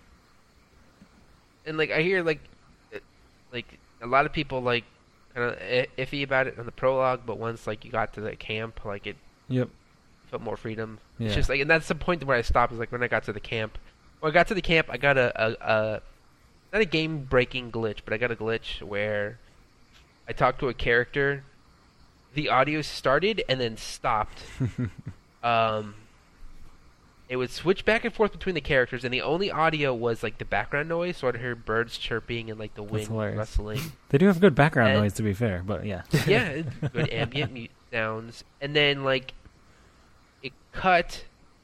And like I hear like, it- like a lot of people like kind of iffy about it on the prologue, but once like you got to the camp, like it Yep. felt more freedom. Yeah. It's just like, and that's the point where I stopped. Is like when I got to the camp. When I got to the camp, I got a, a, a not a game breaking glitch, but I got a glitch where I talked to a character. The audio started and then stopped. um, it would switch back and forth between the characters, and the only audio was like the background noise. So I'd hear birds chirping and like the wind hilarious. rustling. They do have good background And- noise, to be fair, but yeah. Yeah, it's good ambient mu- sounds. And then like it cut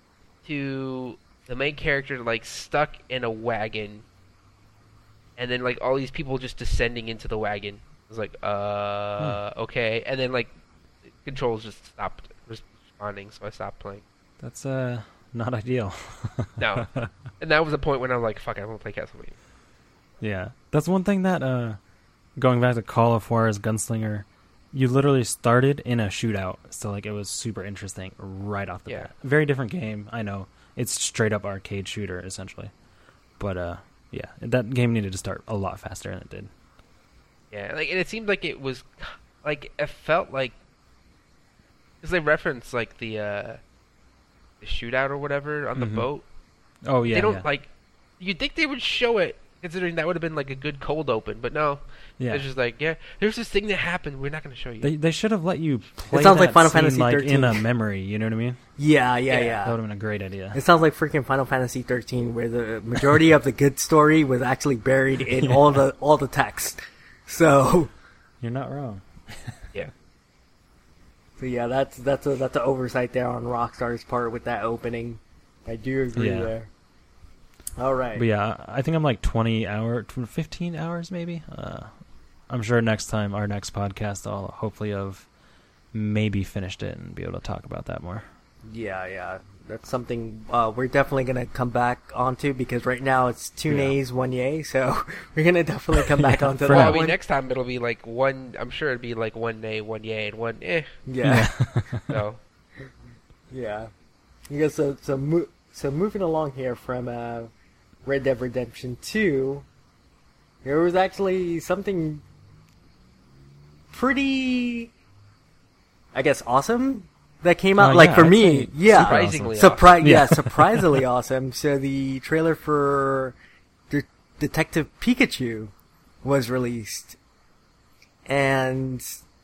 to the main character like stuck in a wagon, and then like all these people just descending into the wagon. I was like, uh, okay. And then like the controls just stopped responding, so I stopped playing. That's uh not ideal. No, and that was the point when I was like, fuck, I won't play Castlevania. Yeah, that's one thing that uh, going back to Call of Juarez Gunslinger, you literally started in a shootout, so like it was super interesting right off the Yeah. bat. Very different game, I know. It's straight up arcade shooter essentially, but uh, yeah, that game needed to start a lot faster than it did. Yeah, like and it seemed like it was, like it felt like, because they referenced like the uh, the shootout or whatever on the Mhm. boat. Oh yeah, they don't yeah. like. You'd think they would show it, considering that would have been like a good cold open, but no. yeah. It's just like, yeah, there's this thing that happened. We're not going to show you. They they should have let you play sounds that like Final scene, Fantasy like thirteen. in a memory. You know what I mean? Yeah, yeah, Yeah, yeah. That would have been a great idea. It sounds like freaking Final Fantasy thirteen, where the majority of the good story was actually buried in all the all the text. So, You're not wrong. yeah. so yeah, that's that's a that's an oversight there on Rockstar's part with that opening. I do agree Yeah. there. All right. But yeah, I think I'm like twenty hour, fifteen hours maybe. Uh, I'm sure next time, our next podcast, I'll hopefully have maybe finished it and be able to talk about that more. Yeah, yeah. That's something uh, we're definitely going to come back onto, because right now it's two Yeah. nays, one yay, so we're going to definitely come back Yeah, onto for that Well, I mean, one. next time it'll be like one. I'm sure it'd be like one nay, one yay, and one eh. Yeah. So Yeah. Yeah, so so mo- so moving along here from uh, Red Dead Redemption two, there was actually something pretty, I guess, awesome that came out. Uh, like yeah, for I'd me, say yeah, super Surprisingly awesome. Surpri- awesome. yeah, Yeah. surprisingly awesome. So the trailer for De- Detective Pikachu was released, and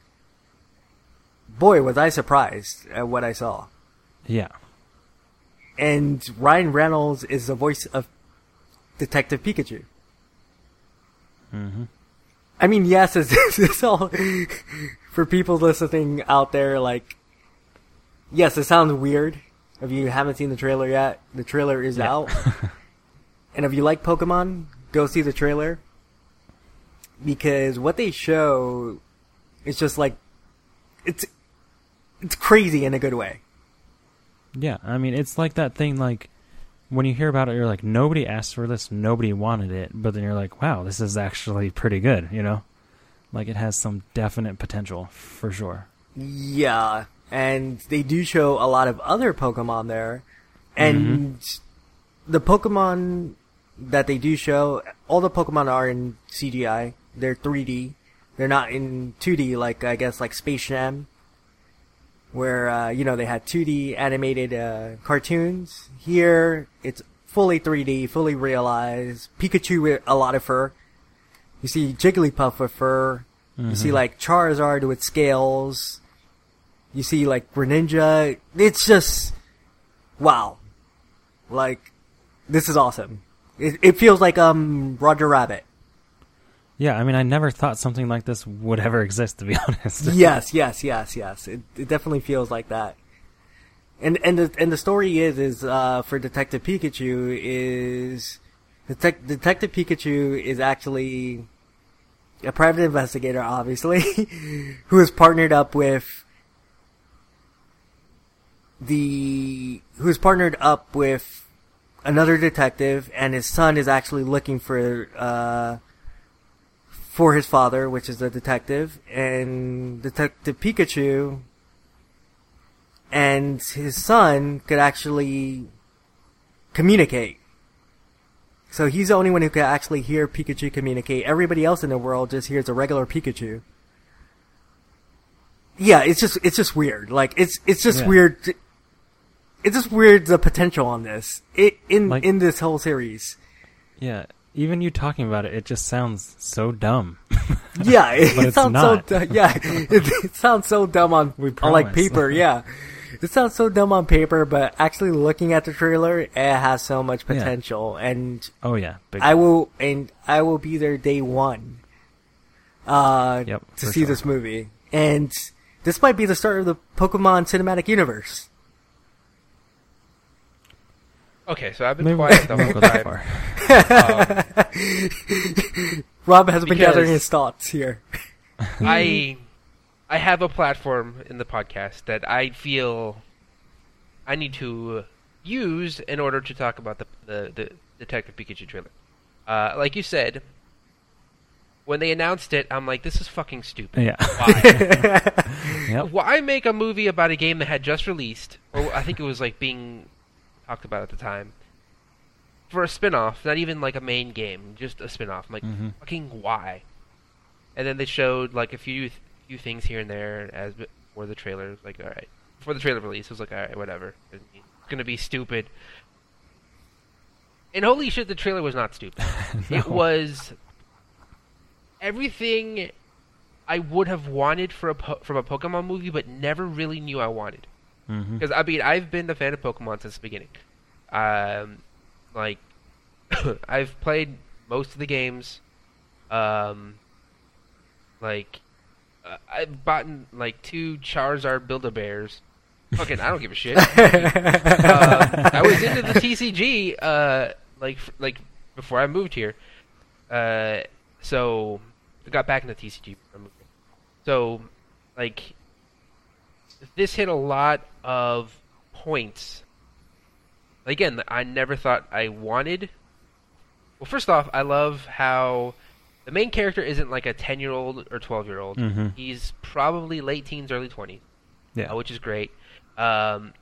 boy, was I surprised at what I saw. Yeah. And Ryan Reynolds is the voice of Detective Pikachu. hmm I mean, yes, it's, it's all for people listening out there. Like, yes, it sounds weird. If you haven't seen the trailer yet, the trailer is Yeah. out. And if you like Pokemon, go see the trailer, because what they show is just like it's it's crazy in a good way. Yeah, I mean, it's like that thing, like, when you hear about it, you're like, nobody asked for this, nobody wanted it, but then you're like, wow, this is actually pretty good, you know? Like, it has some definite potential, for sure. Yeah, and they do show a lot of other Pokemon there, and the Pokemon that they do show, all the Pokemon are in C G I. They're three D. They're not in two D like, I guess, like Space Jam, where, uh, you know, they had two D animated uh, cartoons. Here, it's fully three D, fully realized. Pikachu with a lot of fur. You see Jigglypuff with fur. You see, Mhm. like, Charizard with scales. You see, like, Greninja. It's just, wow. Like, this is awesome. It, it feels like, um, Roger Rabbit. Yeah, I mean, I never thought something like this would ever exist, to be honest. Yes, yes, yes, yes. It, it definitely feels like that. And and the and the story is is uh, for Detective Pikachu is Detec- Detective Pikachu is actually a private investigator, obviously, who is partnered up with the who is partnered up with another detective, and his son is actually looking for uh for his father, which is the detective, and Detective Pikachu and his son could actually communicate. So he's the only one who could actually hear Pikachu communicate. Everybody else in the world just hears a regular Pikachu. Yeah, it's just it's just weird. Like it's it's just Yeah. weird. To, it's just weird the potential on this. It in Like- in this whole series. Yeah, even you talking about it, it just sounds so dumb. Yeah, it, But it it's sounds not. so du- yeah, it, it sounds so dumb on We on like promise. paper. Yeah, it sounds so dumb on paper, but actually looking at the trailer, it has so much Yeah. potential, and Oh yeah, big. I will and I will be there day one. Uh, Yep, to for see sure. this movie, and this might be the start of the Pokemon cinematic universe. Okay, so I've been Maybe quiet the we whole won't go that time. far. Um, Rob has been Because- gathering his thoughts here. I I have a platform in the podcast that I feel I need to use in order to talk about the the, the Detective Pikachu trailer. Uh, like you said, when they announced it, I'm like, this is fucking stupid. Yeah. Why? Yep. Why make a movie about a game that had just released, or I think it was like being talked about at the time, for a spin-off, not even like a main game, just a spin-off. I'm like, Mhm. fucking why? And then they showed like a few few things here and there as before the trailer. It was like, all right, before the trailer release, it was like, all right, whatever. It's gonna be stupid. And holy shit, the trailer was not stupid. It No. was everything I would have wanted for a po- from a Pokemon movie, but never really knew I wanted. Mhm. Because I mean, I've been a fan of Pokemon since the beginning. Um, like, I've played most of the games. Um, like, uh, I've bought like two Charizard Build-A-Bears. Fucking, I don't give a shit. um, I was into the T C G, uh, like f- like before I moved here. Uh, so I got back into T C G before I moved here. So, like, this hit a lot of points. Again, I never thought I wanted. Well, first off, I love how the main character isn't like a ten-year-old or twelve-year-old. Mhm. He's probably late teens, early twenties, Yeah. uh, which is great. Um,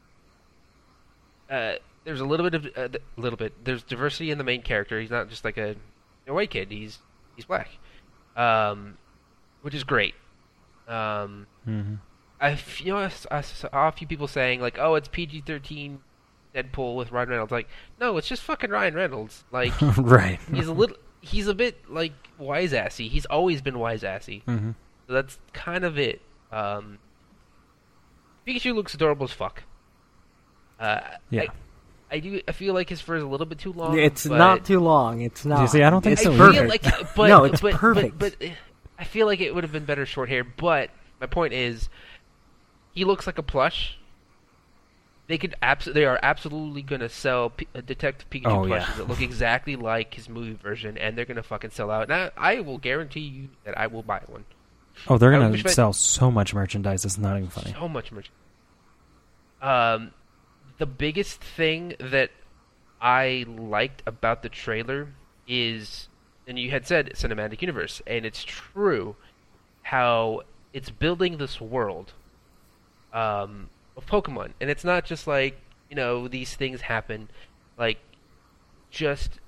uh, there's a little bit of a uh, little bit. There's diversity in the main character. He's not just like a, a white kid. He's he's black, um, which is great. Um, Mhm. I feel I s- I saw a few people saying like, "Oh, it's P G thirteen Deadpool with Ryan Reynolds." Like, no, it's just fucking Ryan Reynolds. Like, Right. he's a little, he's a bit like wise assy. He's always been wise assy. Mhm. So that's kind of it. Um, Pikachu looks adorable as fuck. Uh, Yeah. I, I do. I feel like his fur is a little bit too long. It's but not too long. It's not. see, I don't think it's so I either. feel perfect. like, but, No, it's but, perfect. But, but uh, I feel like it would have been better short hair. But my point is, he looks like a plush. They could abs- They are absolutely gonna sell P- uh, Detective Pikachu Oh, plushes yeah. that look exactly like his movie version, and they're gonna fucking sell out. And I, I will guarantee you that I will buy one. Oh, they're I gonna wish I- sell so much merchandise. It's not even funny. So much merch. Um, the biggest thing that I liked about the trailer is, and you had said cinematic universe, and it's true, how it's building this world um, of Pokemon, and it's not just like, you know, these things happen, like just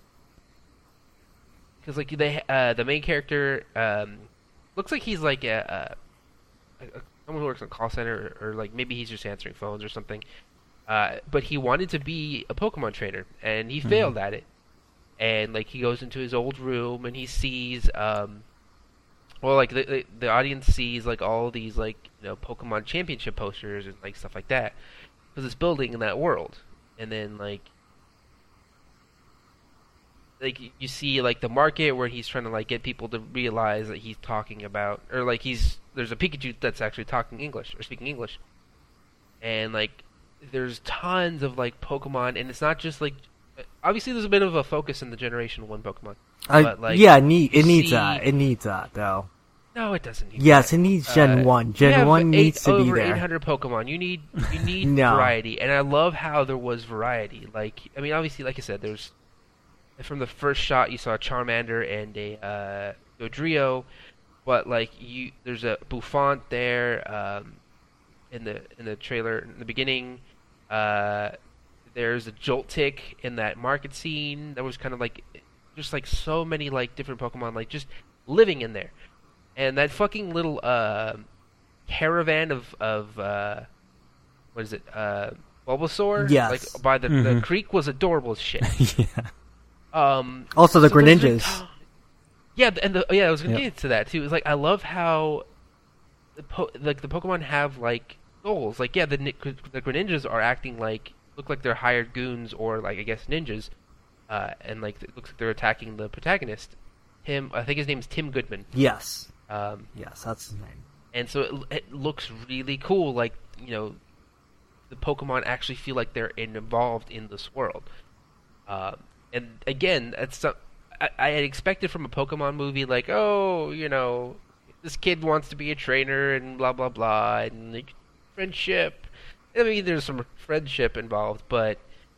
because like they uh, the main character um, looks like he's like a, a, a someone who works in a call center, or, or like maybe he's just answering phones or something. Uh, but he wanted to be a Pokemon trainer, and he failed at it. And like he goes into his old room, and he sees, um, well, like the, the the audience sees like all these like, you know, Pokemon Championship posters and like stuff like that, because it's building in that world. And then like like you see like the market where he's trying to like get people to realize that he's talking about, or like he's there's a Pikachu that's actually talking English or speaking English, and like there's tons of like Pokemon, and it's not just like obviously there's a bit of a focus in the Generation One Pokemon. I, but, like, yeah, it, need, it you needs see- that. It needs that, though. No, it doesn't need Yes, that. it needs Gen Uh, one. you Gen have one eight, needs to be over there. eight hundred Pokemon. You need you need No. variety, and I love how there was variety. Like, I mean, obviously, like I said, there's from the first shot you saw a Charmander and a uh, Dodrio, but like you, there's a Bouffant there um, in the in the trailer in the beginning. Uh, there's a Joltik in that market scene. That was kind of like just like so many like different Pokemon like just living in there. And that fucking little uh, caravan of of uh, what is it? Uh, Bulbasaur. Yes. Like by the, the Mhm. creek was adorable as shit. yeah. Um, Also, the so those are- Greninjas. Yeah, and the, yeah, I was gonna Yep. get to that too. It's like I love how the po- like the Pokemon have like goals. Like yeah, the Ni- the Greninjas are acting like look like they're hired goons or like I guess ninjas, uh, and like it looks like they're attacking the protagonist. Tim, I think his name's Tim Goodman. Yes. Um, Yes, that's his name. and so it, it looks really cool. Like you know, the Pokemon actually feel like they're involved in this world. Um, and again, that's some, I, I had expected from a Pokemon movie, like, oh, you know, this kid wants to be a trainer and blah blah blah, and like, friendship. I mean, there's some friendship involved, but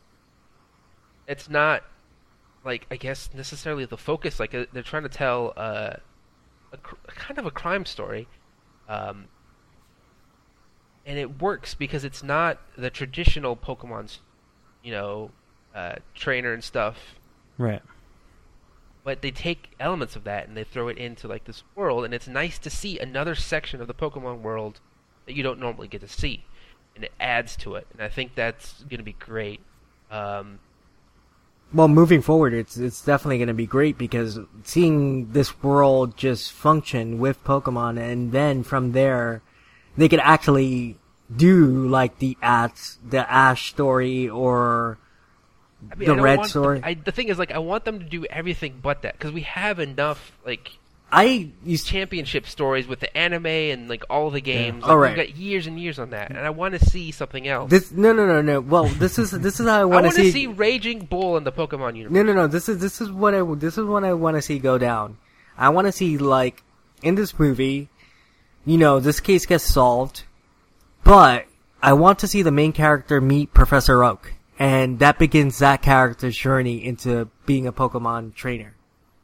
it's not like I guess necessarily the focus. Like uh, they're trying to tell uh, a, cr- kind of a crime story, um, and it works because it's not the traditional Pokemon's, you know, uh, trainer and stuff. Right. But they take elements of that and they throw it into like this world, and it's nice to see another section of the Pokemon world that you don't normally get to see, and it adds to it. And I think that's going to be great. Um, Well, moving forward, it's it's definitely going to be great because seeing this world just function with Pokemon, and then from there, they could actually do like the Ash, the Ash story or I mean, the I don't Red want story. Them, I, the thing is, like, I want them to do everything but that because we have enough like I used championship stories with the anime and like all the games. Yeah. Like, All right. We've got years and years on that, and I want to see something else. this. No, no, no, no. Well, this is this is how I I want want to to see. see Raging Bull in the Pokemon universe. No, no, no. This is this is what I this is what I want to see go down. I want to see like in this movie, you know, this case gets solved, but I want to see the main character meet Professor Oak, and that begins that character's journey into being a Pokemon trainer.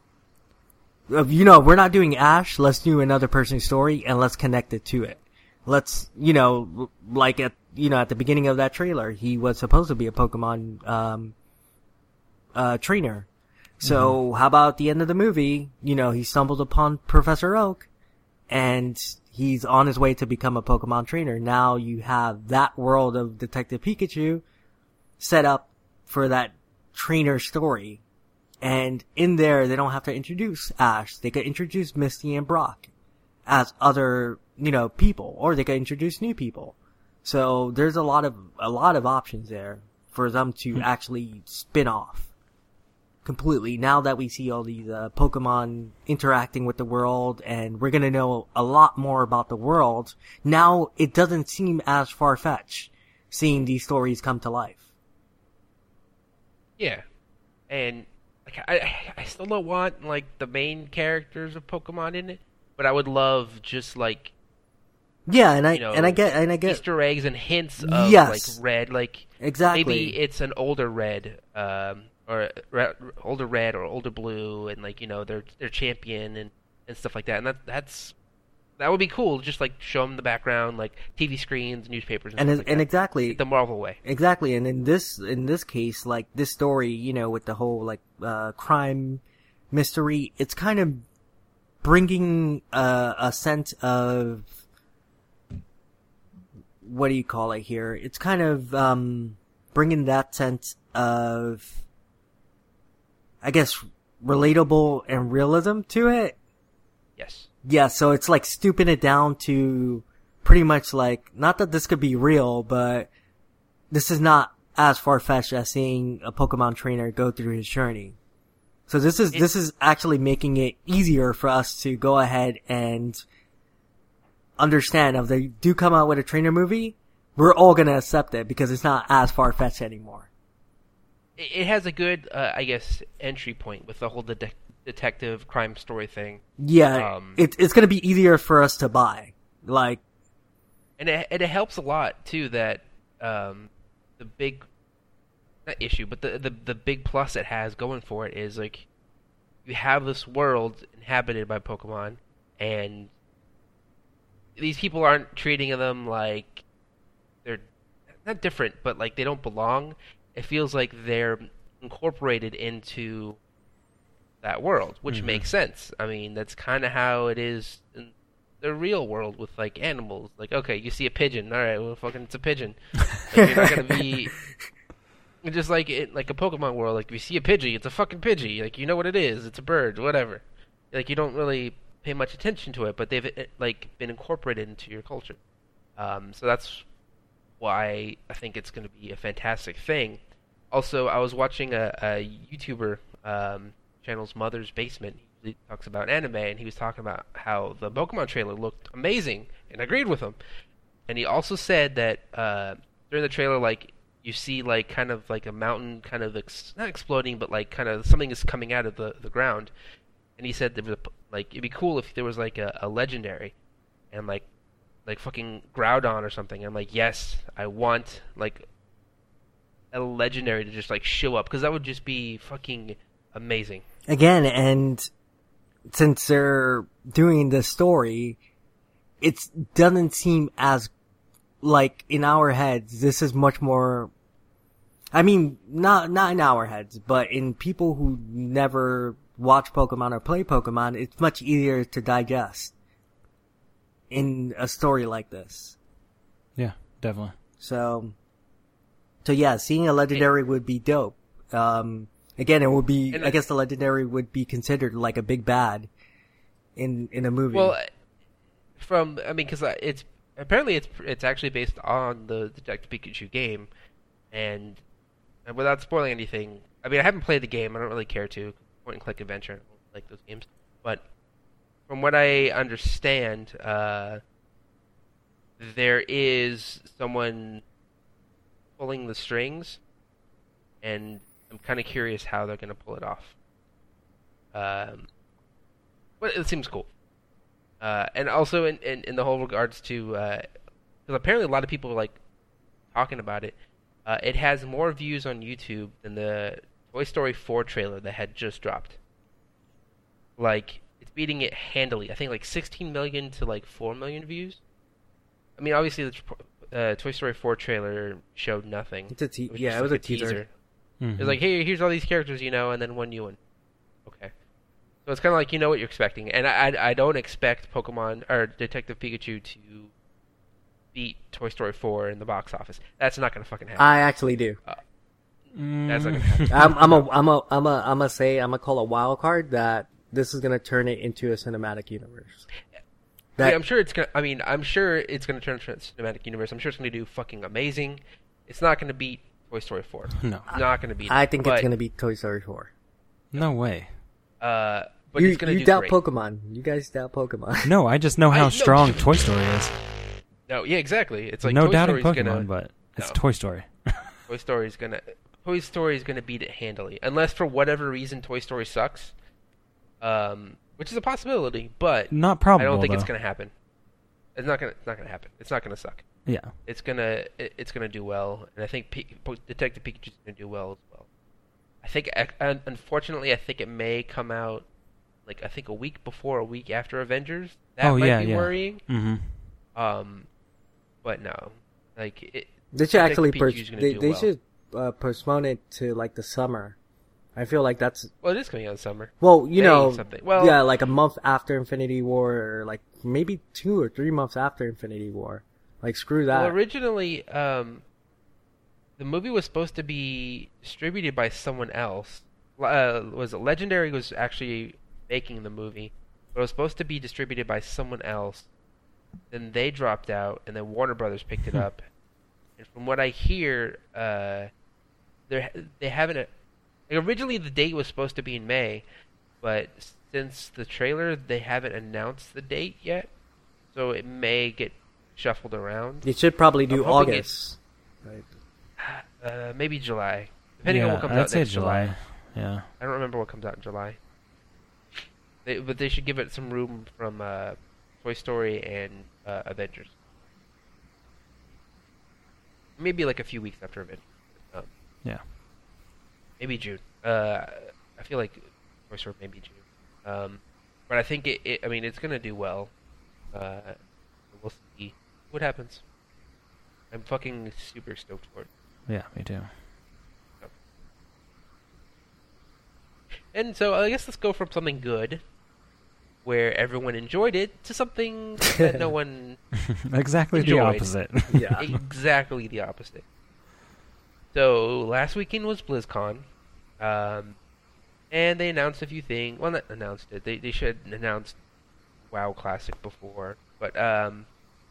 Uh, You know, we're not doing Ash. Let's do another person's story and let's connect it to it. Let's, you know, like at you know at the beginning of that trailer, he was supposed to be a Pokemon um, uh, trainer. So how about at the end of the movie, you know, he stumbled upon Professor Oak and he's on his way to become a Pokemon trainer. Now you have that world of Detective Pikachu set up for that trainer story. And in there, they don't have to introduce Ash. They could introduce Misty and Brock as other, you know, people, or they could introduce new people. So there's a lot of, a lot of options there for them to actually spin off completely. Now that we see all these uh, Pokemon interacting with the world, and we're gonna know a lot more about the world, now it doesn't seem as far-fetched seeing these stories come to life. Yeah, and like I, I still don't want like the main characters of Pokemon in it, but I would love just like Yeah, and I you know, and I get and I get Easter eggs and hints of Yes. like red, like exactly. maybe it's an older red, um, or re- older red or older blue, and like you know their their champion and, and stuff like that, and that that's that would be cool. Just like show them the background, like T V screens, newspapers, and, and stuff it- like and that. exactly the Marvel way. Exactly, and in this in this case, like this story, you know, with the whole like uh crime mystery, it's kind of bringing uh, a sense of what do you call it here? It's kind of um bringing that sense of, I guess, relatable and realism to it. Yes. Yeah, so it's like stooping it down to pretty much like, not that this could be real, but this is not as far-fetched as seeing a Pokemon trainer go through his journey. So this is, It- this is actually making it easier for us to go ahead and understand if they do come out with a trainer movie, we're all gonna accept it because it's not as far fetched anymore. It, it has a good, uh, I guess, entry point with the whole de- detective crime story thing. Yeah, Um, it, it's gonna be easier for us to buy. Like, and it, and it helps a lot too that um, the big not issue, but the, the the big plus it has going for it is like you have this world inhabited by Pokemon, and these people aren't treating them like they're not different, but like they don't belong. It feels like they're incorporated into that world, which Mm-hmm. makes sense. I mean, that's kind of how it is in the real world with like animals. Like, okay, you see a pigeon, all right, well, fucking, it's a pigeon. Like, you're not gonna be just like it, like a Pokemon world. Like, if you see a Pidgey, it's a fucking Pidgey. Like, you know what it is. It's a bird, whatever. Like, you don't really pay much attention to it, but they've eh, like been incorporated into your culture. Um, so that's why I think it's going to be a fantastic thing. Also, I was watching a, a YouTuber um, channel's Mother's Basement. He talks about anime, and he was talking about how the Pokemon trailer looked amazing, and I agreed with him. And he also said that uh, during the trailer, like you see like kind of like a mountain, kind of ex- not exploding, but like kind of something is coming out of the, the ground. And he said there was a, like it'd be cool if there was like a, a legendary, and like like fucking Groudon or something. I'm like, yes, I want like a legendary to just like show up, because that would just be fucking amazing. again, and since they're doing this story, it doesn't seem as, like, in our heads, this is much more, I mean, not, not in our heads, but in people who never watch Pokemon or play Pokemon, it's much easier to digest in a story like this. Yeah, definitely. So, so yeah, seeing a legendary would be dope. Um, again, it would be, And I guess the legendary would be considered like a big bad in, in a movie. Well, from I mean, because it's apparently it's it's actually based on the Detective Pikachu game, and, and without spoiling anything, I mean, I haven't played the game. I don't really care to. Point and click adventure, I don't like those games. But from what I understand, uh, there is someone pulling the strings, and I'm kind of curious how they're going to pull it off. Um, but it seems cool. Uh, and also in, in, in the whole regards to, because apparently a lot of people are like talking about it. Uh, it has more views on YouTube than the Toy Story four trailer that had just dropped. Like, it's beating it handily. I think like sixteen million to like four million views. I mean, obviously the uh, Toy Story four trailer showed nothing. It's a te- It was yeah, just it was like a teaser. Mhm. It was like, hey, here's all these characters, you know, and then one new one. Okay. So it's kind of like, you know what you're expecting. And I, I, I don't expect Pokemon, or Detective Pikachu to beat Toy Story four in the box office. That's not going to fucking happen. I actually do. That's not going to happen. I'm, I'm a, I'm a, I'm a, I'm gonna say, I'm gonna call a wild card that this is gonna turn it into a cinematic universe. I That, mean, I'm sure it's gonna. I mean, I'm sure it's gonna turn into a cinematic universe. I'm sure it's gonna do fucking amazing. It's not gonna beat Toy Story four. No. Not gonna beat. it. I think but, it's gonna be Toy Story four. No way. Uh, but You, it's gonna you do doubt great. Pokemon. You guys doubt Pokemon. No, I just know I how know- strong Toy Story is. No, yeah, exactly. It's like no Toy doubting Story's Pokemon, gonna. but it's no. Toy Story. Toy Story's gonna. Toy Story's gonna beat it handily, unless for whatever reason Toy Story sucks. Um, which is a possibility, but Not probable. I don't think though. it's gonna happen. It's not gonna. It's not gonna happen. It's not gonna suck. Yeah. It's gonna. It, it's gonna do well, and I think P- Po- Detective Pikachu's gonna do well as well. I think. ac- un- Unfortunately, I think it may come out like I think a week before, a week after Avengers. That Oh, might yeah, be yeah. worrying. Mm-hmm. Um, but no, like it, They should Detective actually, pers- Pikachu's gonna they, do they well. should uh, postpone it to like the summer. I feel like that's, Well, it is coming out in summer. well, you May know, something. Well- yeah, like a month after Infinity War, or like maybe two or three months after Infinity War. Like, screw that. Well, originally, um, the movie was supposed to be distributed by someone else. Uh, was it Legendary was actually making the movie, but it was supposed to be distributed by someone else. Then they dropped out, and then Warner Brothers picked it up. And from what I hear, uh, they they haven't. Like originally, the date was supposed to be in May, but since the trailer, they haven't announced the date yet, so it may get shuffled around. They should probably do I'm hoping August. Right. Uh, maybe July, depending yeah, on what comes I'd out say next July. July. Yeah. I don't remember what comes out in July. They, but they should give it some room from uh, Toy Story and uh, Avengers. Maybe like a few weeks after Avengers. Um, Yeah. maybe June. Uh, I feel like Toy Story maybe June. Um, but I think it, it. I mean, it's gonna do well. Uh, we'll see what happens. I'm fucking super stoked for it. Yeah, me too. And so I guess let's go from something good, where everyone enjoyed it, to something that no one Exactly the Enjoyed. opposite. Yeah. exactly the opposite. So last weekend was BlizzCon, um, and they announced a few things. Well, not announced it. They they should have announced WoW Classic before, but um,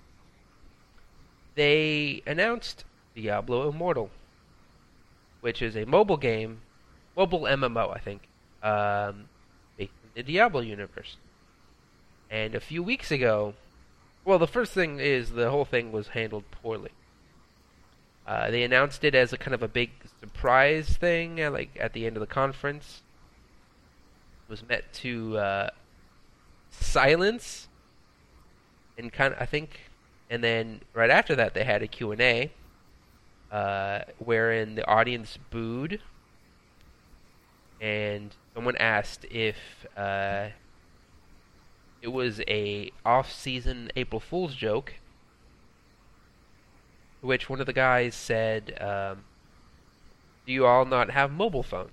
they announced Diablo Immortal, which is a mobile game, mobile M M O, I think, um, based in the Diablo universe. And a few weeks ago, well, the first thing is the whole thing was handled poorly. Uh, they announced it as a kind of a big surprise thing, uh, like at the end of the conference. It was met to uh, silence, and kind of, I think, and then right after that they had a Q and A, uh, wherein the audience booed, and someone asked if uh, it was a off-season April Fool's joke. To which one of the guys said, um, "Do you all not have mobile phones?"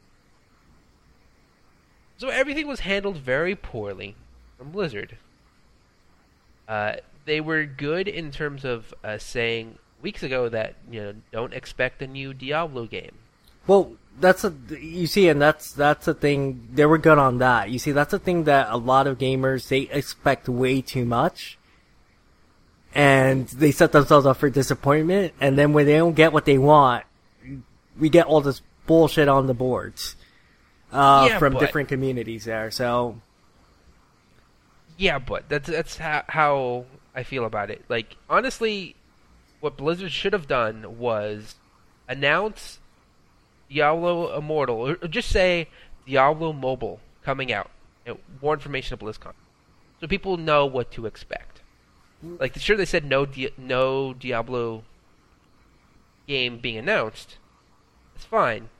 So everything was handled very poorly from Blizzard. Uh, they were good in terms of uh, saying weeks ago that, you know, don't expect a new Diablo game. Well, that's a you see, and that's that's a thing. They were good on that. You see, that's a thing that a lot of gamers, they expect way too much, and they set themselves up for disappointment. And then when they don't get what they want, we get all this bullshit on the boards uh, Yeah, from but- different communities there. So Yeah, but that's that's how, how I feel about it. Like, honestly, what Blizzard should have done was announce Diablo Immortal, or or just say Diablo Mobile coming out. You know, more information at BlizzCon, so people know what to expect. Like, sure, they said no Di- no Diablo game being announced. It's fine,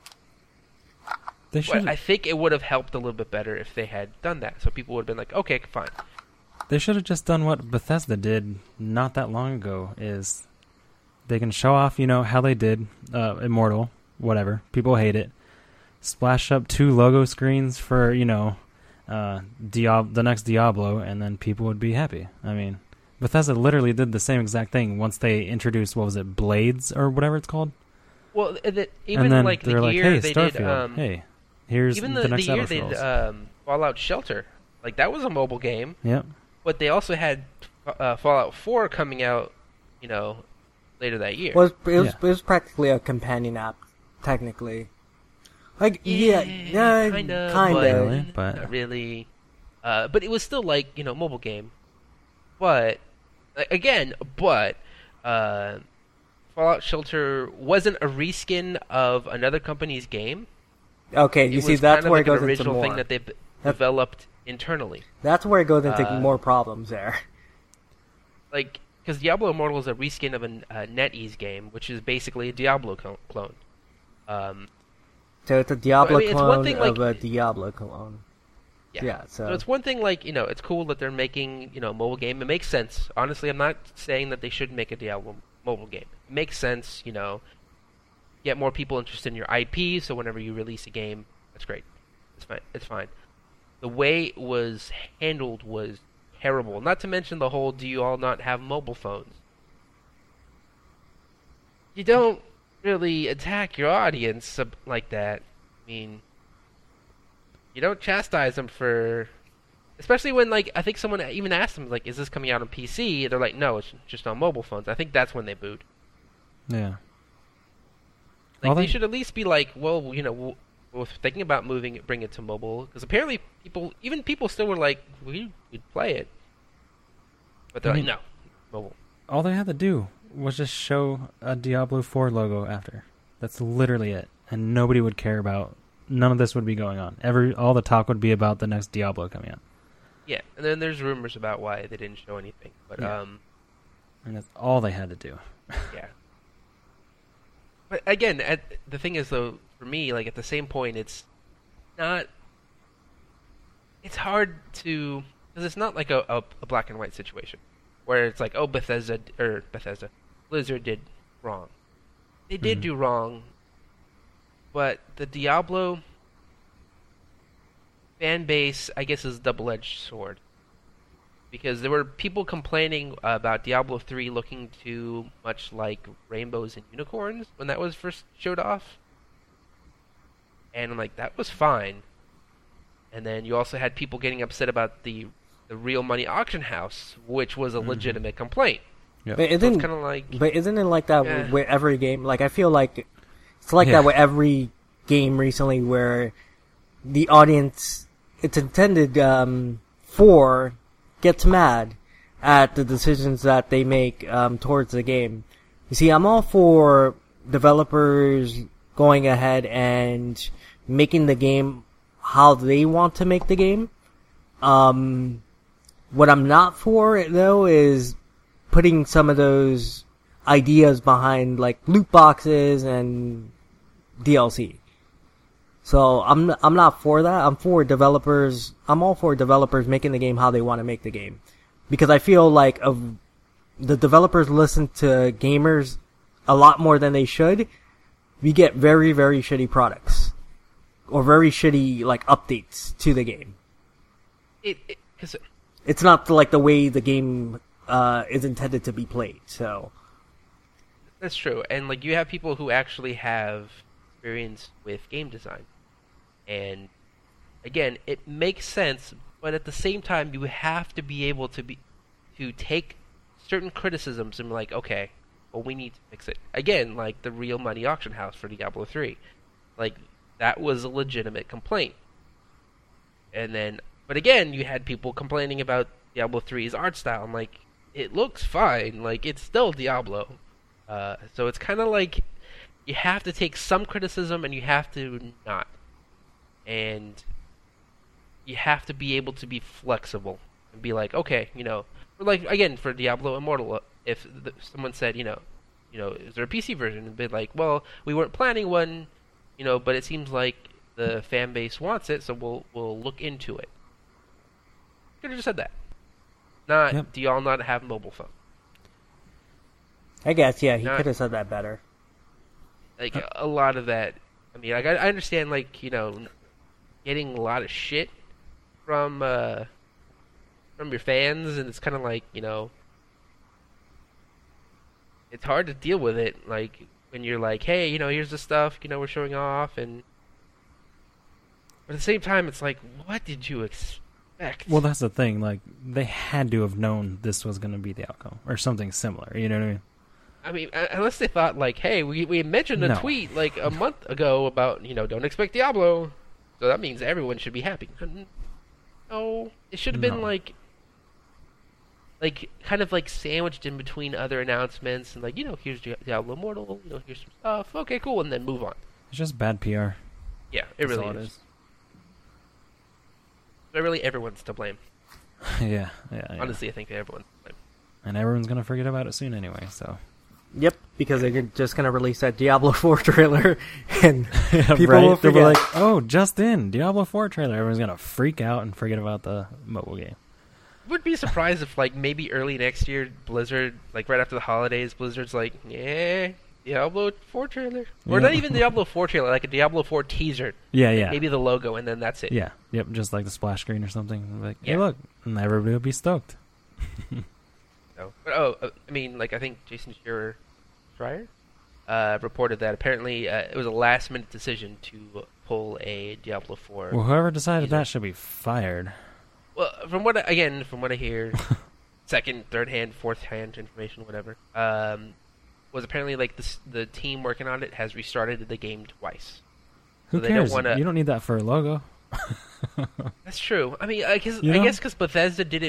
They but should I think it would have helped a little bit better if they had done that. So people would have been like, okay, fine. they should have just done what Bethesda did not that long ago. Is they can show off, you know, how they did uh, Immortal, whatever. People hate it. Splash up two logo screens for, you know, uh, Diab- the next Diablo, and then people would be happy. I mean, Bethesda literally did the same exact thing once they introduced, what was it, Blades or whatever it's called. Well, the, even and then like the they're like, year hey, they Starfield, did, um, hey, here's even the, the, the next year Elder they did Scrolls. um, Fallout Shelter, like that was a mobile game, Yep. but they also had uh, Fallout four coming out, you know, later that year. it was, it was, Yeah. it was practically a companion app, technically. Like yeah, yeah, kind of, kind but, of. Really? But- not really. Uh, but it was still like, you know, mobile game. But a- again, but uh, Fallout Shelter wasn't a reskin of another company's game. Okay, It you was see, that's kind of where like it goes an into original more. thing that they b- developed internally. That's where it goes into Uh, more problems there. Like, because Diablo Immortal is a reskin of a uh, NetEase game, which is basically a Diablo co- clone. Um, So it's a Diablo I mean, it's one clone thing, of like- a Diablo clone. yeah. Yeah, so- so it's one thing, like, you know, it's cool that they're making, you know, a mobile game. It makes sense. Honestly, I'm not saying that they should make a Diablo mobile game. It makes sense, you know, get more people interested in your I P, so whenever you release a game, that's great. It's fine. It's fine. The way it was handled was terrible. Not to mention the whole, do you all not have mobile phones? You don't really attack your audience sub- like that. I mean, you don't chastise them for... Especially when, like, I think someone even asked them, like, is this coming out on P C? They're like, no, it's just on mobile phones. I think that's when they booed. Yeah. Like, Well, they they- should at least be like, well, you know, we'll, we're thinking about moving it, bring it to mobile. Because apparently people, even people still were like, we, we'd play it. But they're I like, mean- no. mobile. All they had to do was just show a Diablo four logo after. That's literally it. And nobody would care about... None of this would be going on. Every All the talk would be about the next Diablo coming out. Yeah, and then there's rumors about why they didn't show anything. But, Yeah. um... And that's all they had to do. yeah. But again, at, the thing is, though, for me, like, at the same point, it's not... It's hard to... Because it's not like a, a, a black and white situation. Where it's like, oh, Bethesda... Or Bethesda. Blizzard did wrong. They did Mhm. do wrong. But the Diablo fan base, I guess, is a double-edged sword. Because there were people complaining about Diablo three looking too much like Rainbows and Unicorns when that was first showed off. And I'm like, that was fine. And then you also had people getting upset about the the real money auction house, which was a Mhm. legitimate complaint. Yep. But So isn't it's kind of like... but isn't it like that Yeah. with every game? Like I feel like it's like Yeah. that with every game recently, where the audience it's intended um, for gets mad at the decisions that they make um, towards the game. You see, I'm all for developers going ahead and making the game how they want to make the game. Um, what I'm not for, though, is putting some of those ideas behind, like, loot boxes and D L C. So I'm I'm not for that. I'm for developers. I'm all for developers making the game how they want to make the game, because I feel like of the developers listen to gamers a lot more than they should. We get very very shitty products or very shitty like updates to the game. It, it, 'cause It's not like the way the game uh, is intended to be played. So that's true. And like you have people who actually have experience with game design. And again, it makes sense, but at the same time, you have to be able to be to take certain criticisms and be like, okay, well, we need to fix it. Again, like the real money auction house for Diablo three, like that was a legitimate complaint. And then, but again, you had people complaining about Diablo three's art style. I'm like, it looks fine, like it's still Diablo. Uh, so it's kind of like you have to take some criticism and you have to not. And you have to be able to be flexible and be like, okay, you know, like again for Diablo Immortal, if the, someone said, you know, you know, is there a P C version? And be like, well, we weren't planning one, you know, but it seems like the fan base wants it, so we'll we'll look into it. Could have just said that. Not, Yep. do y'all not have mobile phone? I guess yeah, he Not- could have said that better. Like a lot of that. I mean, like I, I understand, like you know, getting a lot of shit from uh, from your fans, and it's kind of like you know, it's hard to deal with it. Like when you're like, hey, you know, here's the stuff, you know, we're showing off, and but at the same time, it's like, what did you expect? Well, that's the thing. Like, they had to have known this was going to be the outcome, or something similar. You know what I mean? I mean, uh, unless they thought like, hey, we we mentioned a No. tweet like a month ago about you know, don't expect Diablo, so that means everyone should be happy. No, it should have been No. like, like kind of like sandwiched in between other announcements and like you know, here's Di- Diablo Immortal, you know, here's some stuff. Okay, cool, and then move on. It's just bad P R. Yeah, it That's really all is. it is. But really, everyone's to blame. yeah, yeah, yeah. Honestly, I think everyone's to blame. And everyone's going to forget about it soon anyway, so. Yep, because they're just gonna release that Diablo four trailer, and Yeah, people right? will They'll be forget. like, oh, just in, Diablo four trailer. Everyone's going to freak out and forget about the mobile game. Would be surprised if like maybe early next year, Blizzard, like right after the holidays, Blizzard's like, yeah, Diablo four trailer, or Yeah. not even Diablo four trailer, like a Diablo four teaser. Yeah, yeah. Maybe the logo, and then that's it. Yeah, yep, just like the splash screen or something. Like, hey, Yeah. look, and everybody will be stoked. So, but oh, uh, I mean, like I think Jason Schreier, Schreier, uh, reported that apparently uh, it was a last-minute decision to pull a Diablo four. Well, whoever decided teaser. that should be fired. Well, from what I, again, from what I hear, second, third hand, fourth hand information, whatever, um, was apparently like the s- the team working on it has restarted the game twice. Who So they don't cares? wanna- You don't need that for a logo. That's true. I mean, I guess You I know? guess because Bethesda did it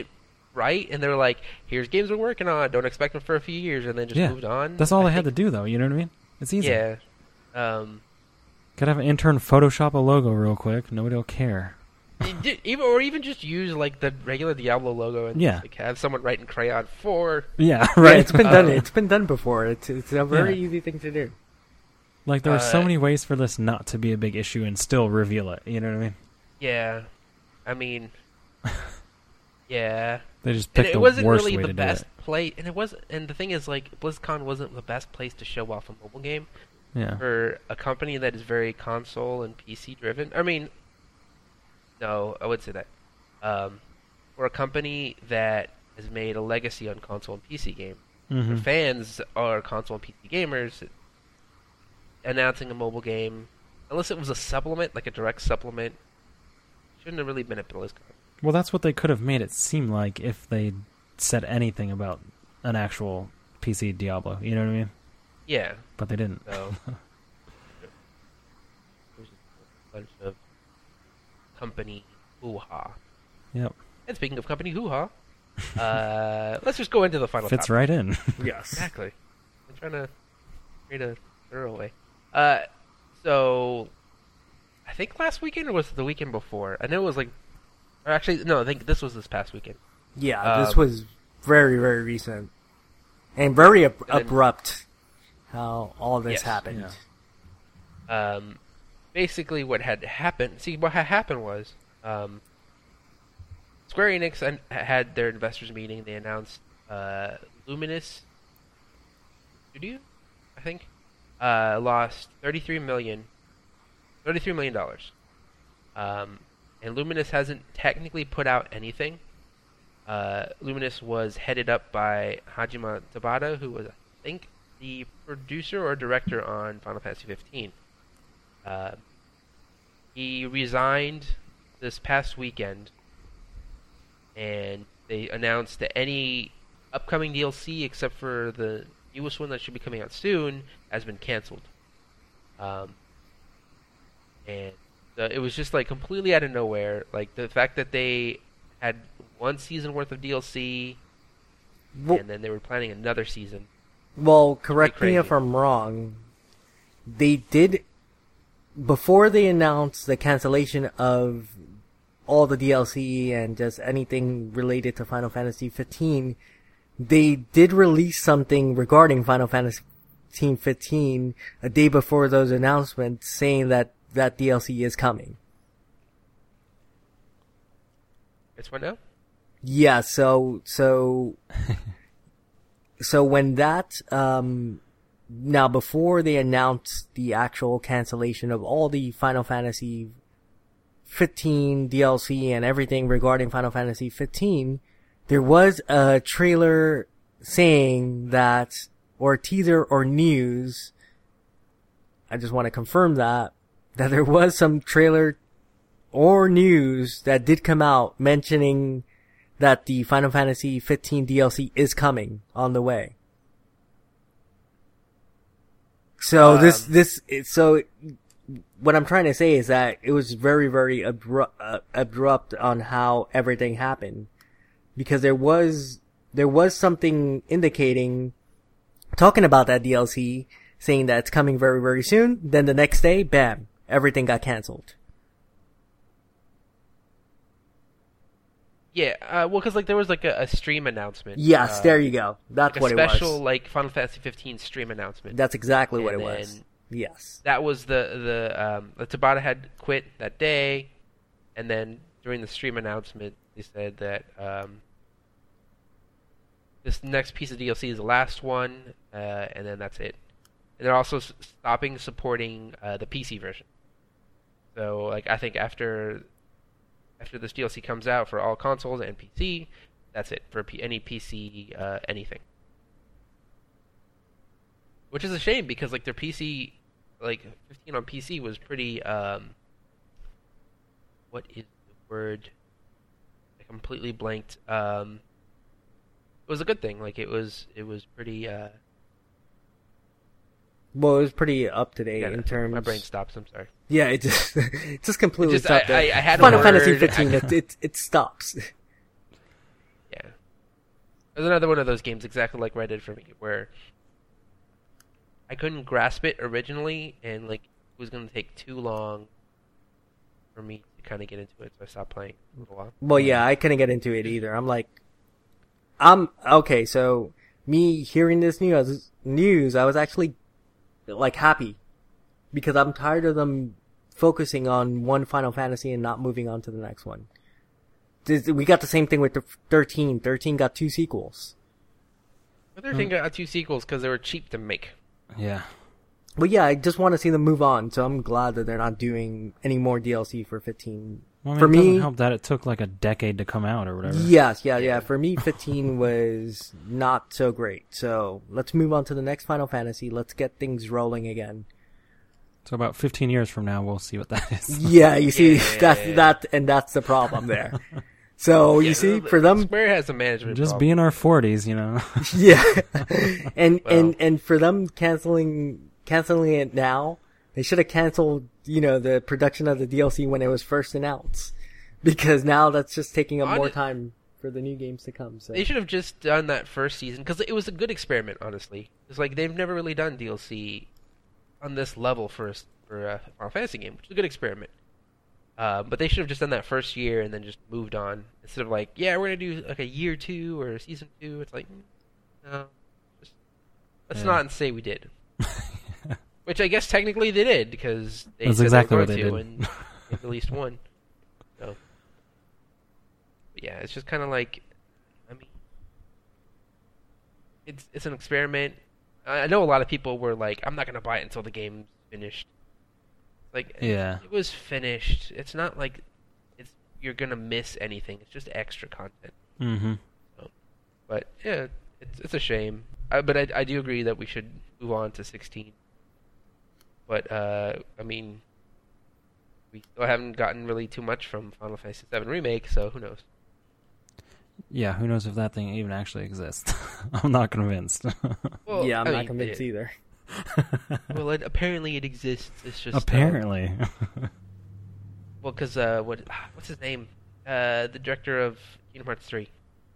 right, and they're like, "Here's games we're working on. Don't expect them for a few years," and then just Yeah. moved on. That's all I they had to think- do, though. You know what I mean? It's easy. Yeah. Um, Gotta have an intern Photoshop a logo real quick. Nobody will care. you did- even or even just use like the regular Diablo logo and Yeah. like, have someone write in crayon for. Yeah, Yeah, right. it's been done. Um, It's been done before. It's it's a very Yeah. easy thing to do. Like there are so Uh, many ways for this not to be a big issue and still reveal it. You know what I mean? Yeah, I mean, yeah. They just And picked it the wasn't worst really way the to do best it. place, and it was, and the thing is, like, BlizzCon wasn't the best place to show off a mobile game Yeah. for a company that is very console and P C driven. I mean, no, I would say that. Um, for a company that has made a legacy on console and P C games, hmm their fans are console and P C gamers. Announcing a mobile game, unless it was a supplement, like a direct supplement, shouldn't have really been at BlizzCon. Well, that's what they could have made it seem like if they said anything about an actual P C Diablo. You know what I mean? Yeah, But they didn't. so there's a bunch of company hoo-ha. Yep. And speaking of company hoo-ha, uh, let's just go into the final Fits topic. right in. Yes. Exactly. I'm trying to create a thorough way. Uh, so I think last weekend or was it the weekend before? I know it was like, or actually, no, I think this was this past weekend. Yeah, this Um, was very very recent and very ab- And then- abrupt. How all this Yes. happened. Yeah. Um, basically, what had happened. See, what had happened was, um, Square Enix an- had their investors meeting. They announced uh, Luminous Studio, I think, uh, lost thirty-three million, thirty-three million dollars. Um, and Luminous hasn't technically put out anything. Uh, Luminous was headed up by Hajime Tabata, who was, I think, the producer or director on Final Fantasy fifteen. Uh, he resigned this past weekend, and they announced that any upcoming D L C, except for the newest one that should be coming out soon, has been canceled. Um, and uh, it was just like completely out of nowhere. Like the fact that they had one season worth of D L C, Well, and then they were planning another season. well, correct me crazy. if I'm wrong. They did before they announced the cancellation of all the D L C and just anything related to Final Fantasy fifteen. They did release something regarding Final Fantasy fifteen a day before those announcements, saying that that D L C is coming. It's what now? Yeah, so so so when that um now before they announced the actual cancellation of all the Final Fantasy fifteen D L C and everything regarding Final Fantasy fifteen, there was a trailer saying that, or teaser or news, I just want to confirm that, that there was some trailer or news that did come out mentioning that the Final Fantasy fifteen D L C is coming on the way. So Um, this, this, it- so what I'm trying to say is that it was very, very abrupt, uh, abrupt on how everything happened. Because there was, there was something indicating, talking about that D L C, saying that it's coming very, very soon. Then the next day, bam, everything got cancelled. Yeah, uh, well, because like there was like a, a stream announcement. Yes, uh, there you go. That's like what a it special was. like Final Fantasy fifteen stream announcement. That's exactly what it And was. then Yes. That was the the um, the Tabata had quit that day, and then during the stream announcement, they said that um, this next piece of D L C is the last one, uh, and then that's it. And they're also s- stopping supporting uh, the P C version. So, like, I think after after this D L C comes out for all consoles and P C, that's it for P- any P C uh, anything. Which is a shame because like their P C, like fifteen on P C was pretty. Um, what is the word? I completely blanked. Um, it was a good thing. Like it was, it was pretty. Uh, Well, it was pretty up to date yeah, in terms. my brain stops. I'm sorry. Yeah, it just it just completely It just- stopped I- there. I- I had a Final word, Fantasy I- fifteen. it, it it stops. Yeah, was another one of those games exactly like Red Dead for me, where I couldn't grasp it originally, and like it was going to take too long for me to kind of get into it, so I stopped playing for a while. Well, yeah, I couldn't get into it either. I'm like, I'm okay. So me hearing this news, news, I was actually like happy because I'm tired of them focusing on one Final Fantasy and not moving on to the next one. This, we got the same thing with the thirteen. thirteen got two sequels. But thirteen Hmm. got two sequels because they were cheap to make. Yeah. But yeah, I just want to see them move on. So I'm glad that they're not doing any more D L C for fifteen. Well, I mean, For it doesn't me- help that it took like a decade to come out or whatever. Yes, yeah, yeah. For me, fifteen was not so great. So let's move on to the next Final Fantasy. Let's get things rolling again. So about fifteen years from now, we'll see what that is. Yeah, you see, Yeah. that's that, and that's the problem there. So you Yeah, see, the- for them, Square has a management Just problem. be in our forties, you know. yeah, and Well. and and for them canceling canceling it now, they should have canceled, you know, the production of the D L C when it was first announced, because now that's just taking up On more it- time for the new games to come. So They should have just done that first season because it was a good experiment. Honestly, it's like they've never really done D L C on this level for a, for a Final Fantasy game, which is a good experiment. Uh, but they should have just done that first year and then just moved on instead of like, yeah, we're gonna do like a year two or a season two. It's like, mm, no, just, let's Yeah. not say we did. Which I guess technically they did because they That's said exactly they were what they going did. to and they released one. So, but yeah, it's just kind of like, I mean, it's it's an experiment. I I know a lot of people were like, I'm not gonna buy it until the game's finished. Like, Yeah. it was finished. It's not like it's you're gonna miss anything. It's just extra content. Mm-hmm. But yeah, it's it's a shame. I, but I I do agree that we should move on to sixteen. But uh, I mean, we still haven't gotten really too much from Final Fantasy seven Remake, so who knows? Yeah, who knows if that thing even actually exists? I'm not convinced. Well, yeah, I'm I not mean, convinced it- either. Well, it, apparently it exists. It's just uh, Apparently. well, because uh, what what's his name? Uh, the director of Kingdom Hearts three.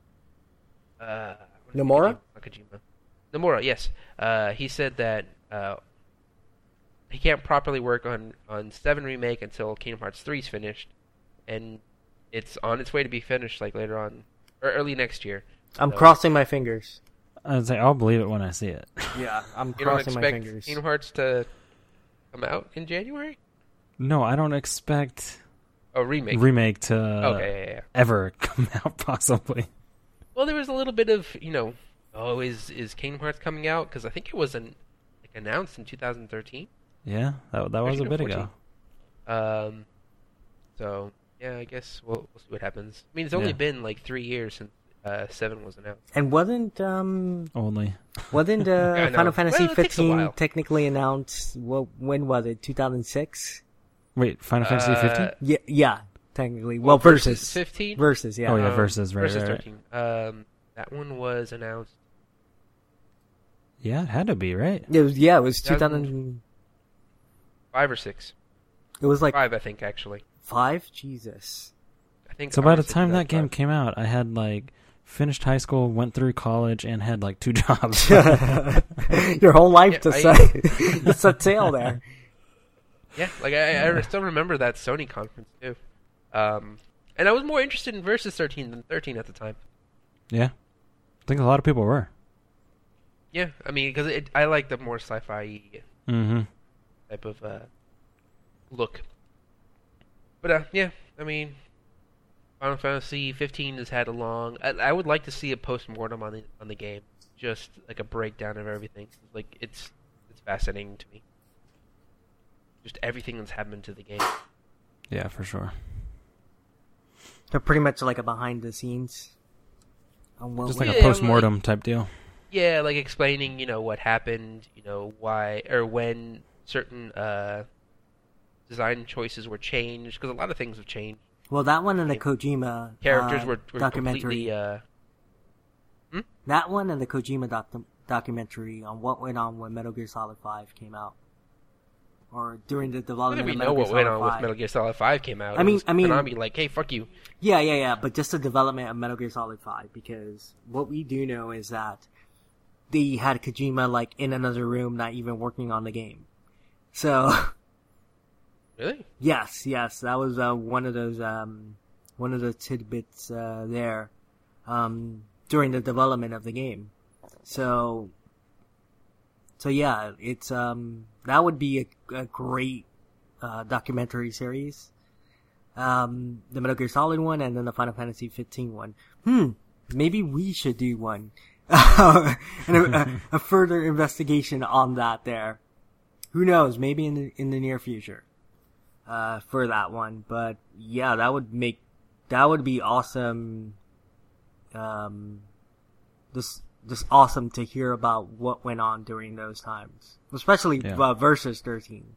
Uh, what is it? Nomura? Kojima- not Kojima. Nomura, yes. Uh, he said that uh, he can't properly work on on seven remake until Kingdom Hearts three is finished, and it's on its way to be finished like later on or early next year. I'm So- crossing my fingers. I'd say I'll believe it when I see it. Yeah, I'm You don't crossing my expect fingers. Kingdom Hearts to come out in January? No, I don't expect Oh, remake. remake to Okay, yeah, yeah. ever come out, possibly. Well, there was a little bit of, you know, oh, is is Kingdom Hearts coming out? Because I think it was an, like, announced in two thousand thirteen. Yeah, that that was a bit ago. Um, so yeah, I guess we'll, we'll see what happens. I mean, it's only Yeah. been like three years since uh, seven was announced. And wasn't um Only. wasn't uh, Yeah, I know. Final Fantasy Well, it takes a fifteen while. technically announced? What when was it? two thousand six? Wait, Final Fantasy fifteen? Uh, Yeah, yeah, technically. Well, versus fifteen. versus, yeah. Oh, yeah, Um, versus, right, versus right, right. thirteen. Um, that one was announced. Yeah, it had to be, right? It was yeah, it was two two thousand thousand. Five or six. It was like Five, I think, actually. five. Jesus. I think. So by five or the six, time that game two thousand five. came out, I had like finished high school, went through college, and had like two jobs. Your whole life Yeah, to I- set to set sail there. Yeah, like I, I still remember that Sony conference too. Um, and I was more interested in Versus thirteen than thirteen at the time. Yeah, I think a lot of people were. Yeah, I mean, because I like the more sci-fi Mm-hmm. type of uh, look. But uh, yeah, I mean, Final Fantasy fifteen has had a long. I, I would like to see a post-mortem on the on the game, just like a breakdown of everything. Like it's it's fascinating to me. Just everything that's happened to the game. Yeah, for sure. They're pretty much like a behind the scenes. on what Just went- like Yeah, a post-mortem type deal. Yeah, like explaining, you know, what happened, you know, why or when certain uh, design choices were changed, because a lot of things have changed. well, that one and the Kojima Characters uh, were, were documentary. completely. Uh, That one and the Kojima doc- documentary on what went on when Metal Gear Solid five came out or during the How did development we of know Metal what Gear went Solid on five. with Metal Gear Solid five came out? I It mean- was I mean- Konami like, hey, fuck you. Yeah, yeah, yeah, but just the development of Metal Gear Solid five, because what we do know is that they had Kojima, like, in another room, not even working on the game. So, Really? yes, yes, that was uh, one of those, um, one of the tidbits uh, there um, during the development of the game. So, so yeah, it's um, that would be a, a great uh, documentary series. Um, the Metal Gear Solid one, and then the Final Fantasy fifteen one. Hmm, maybe we should do one. and a, a, a further investigation on that there. Who knows, maybe in the, in the near future, uh, for that one. But yeah, that would make, that would be awesome, um, this, this awesome to hear about what went on during those times. Especially, Yeah. uh, Versus thirteen.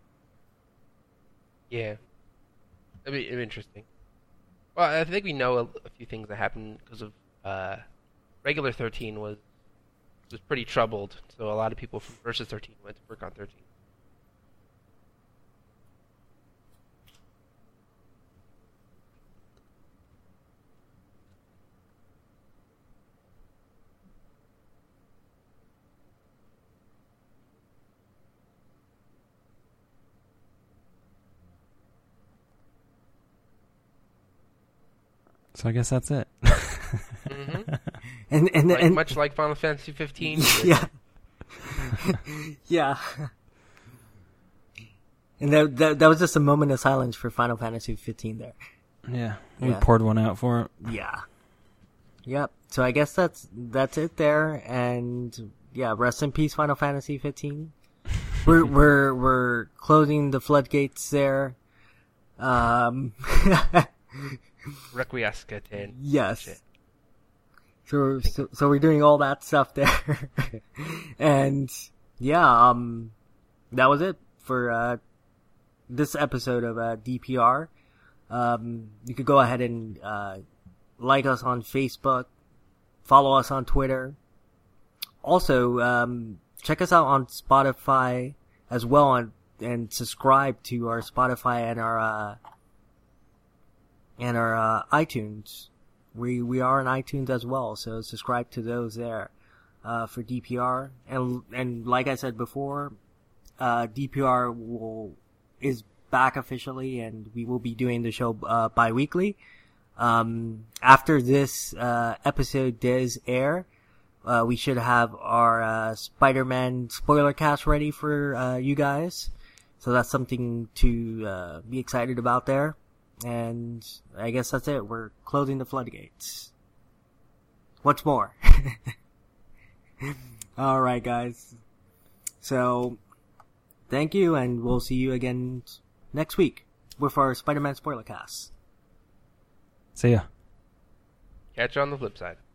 Yeah. It'd be, it'd be interesting. Well, I think we know a, a few things that happened because of uh, regular thirteen was was pretty troubled, so a lot of people from Versus thirteen went to work on thirteen. So I guess that's it. Mm-hmm. And, and, Like, and, much like Final Fantasy fifteen. yeah. yeah. And that, that that was just a moment of silence for Final Fantasy fifteen there. Yeah, we Yeah. poured one out for it. Yeah. Yep. So I guess that's that's it there, and yeah, rest in peace, Final Fantasy fifteen. We're we're we're closing the floodgates there. Um. Requiescat and Yes. shit. So, so, so we're doing all that stuff there. And, yeah, um, that was it for, uh, this episode of, uh, D P R. Um, you could go ahead and, uh, like us on Facebook, follow us on Twitter. Also, um, check us out on Spotify as well, on, and subscribe to our Spotify and our, uh, and our, uh, iTunes. We we are on iTunes as well, so subscribe to those there, uh, for D P R. And and like I said before, uh, D P R will is back officially, and we will be doing the show uh, bi-weekly. Um, after this uh, episode does air, uh, we should have our uh, Spider-Man spoiler cast ready for uh, you guys. So that's something to uh, be excited about there. And I guess that's it. We're closing the floodgates. What's more? Alright, guys. So, thank you, and we'll see you again next week with our Spider-Man spoiler cast. See ya. Catch you on the flip side.